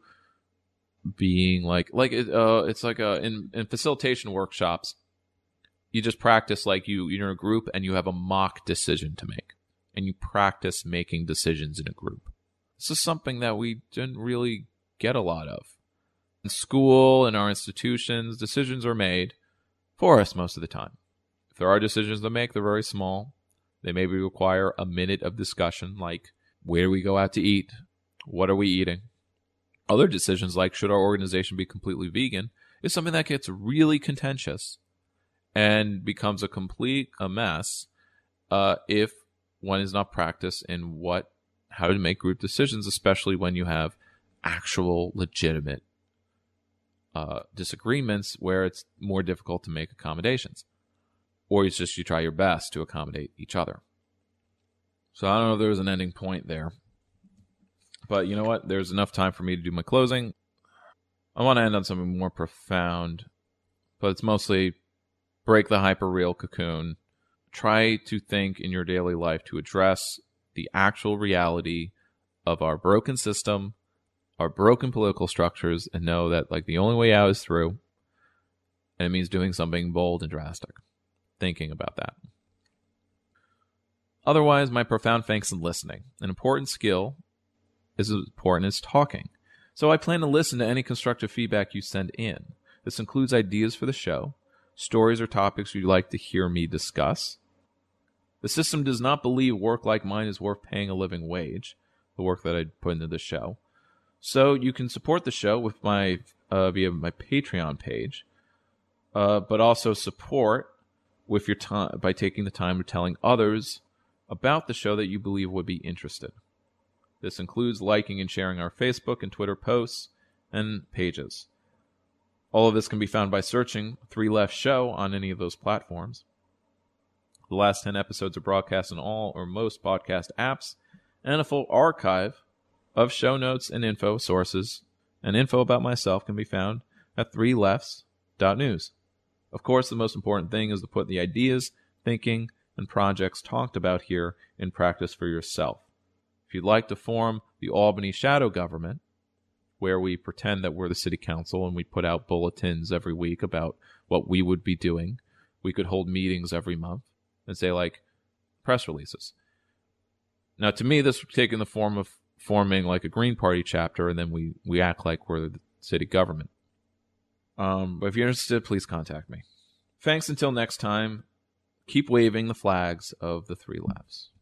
being like, like it, uh, it's like a, in, in facilitation workshops, you just practice like you, you're in a group and you have a mock decision to make. And you practice making decisions in a group. This is something that we didn't really get a lot of. In school, in our institutions, decisions are made for us most of the time. If there are decisions to make, they're very small. They maybe require a minute of discussion, like where do we go out to eat? What are we eating? Other decisions, like should our organization be completely vegan, is something that gets really contentious and becomes a complete a mess uh, if one is not practiced in what how to make group decisions, especially when you have actual legitimate uh, disagreements where it's more difficult to make accommodations. Or it's just you try your best to accommodate each other. So I don't know if there was an ending point there. But you know what? There's enough time for me to do my closing. I want to end on something more profound. But it's mostly break the hyper-real cocoon. Try to think in your daily life to address the actual reality of our broken system, our broken political structures, and know that like the only way out is through. And it means doing something bold and drastic. Thinking about that. Otherwise, my profound thanks in listening. An important skill is as important as talking. So I plan to listen to any constructive feedback you send in. This includes ideas for the show, stories or topics you'd like to hear me discuss. The system does not believe work like mine is worth paying a living wage, the work that I put into the show. So you can support the show with my uh, via my Patreon page, uh, but also support with your time by taking the time of telling others about the show that you believe would be interested. This includes liking and sharing our Facebook and Twitter posts and pages. All of this can be found by searching Three Left Show on any of those platforms. The last ten episodes are broadcast on all or most podcast apps, and a full archive of show notes and info sources and info about myself can be found at three lefts dot news. Of course, the most important thing is to put the ideas, thinking, and projects talked about here in practice for yourself. If you'd like to form the Albany Shadow Government, where we pretend that we're the city council and we put out bulletins every week about what we would be doing we could hold meetings every month and say, like, press releases. Now, to me, this would take in the form of forming like a Green Party chapter, and then we, we act like we're the city government. Um, but if you're interested, please contact me. Thanks until next time. Keep waving the flags of the three lefts.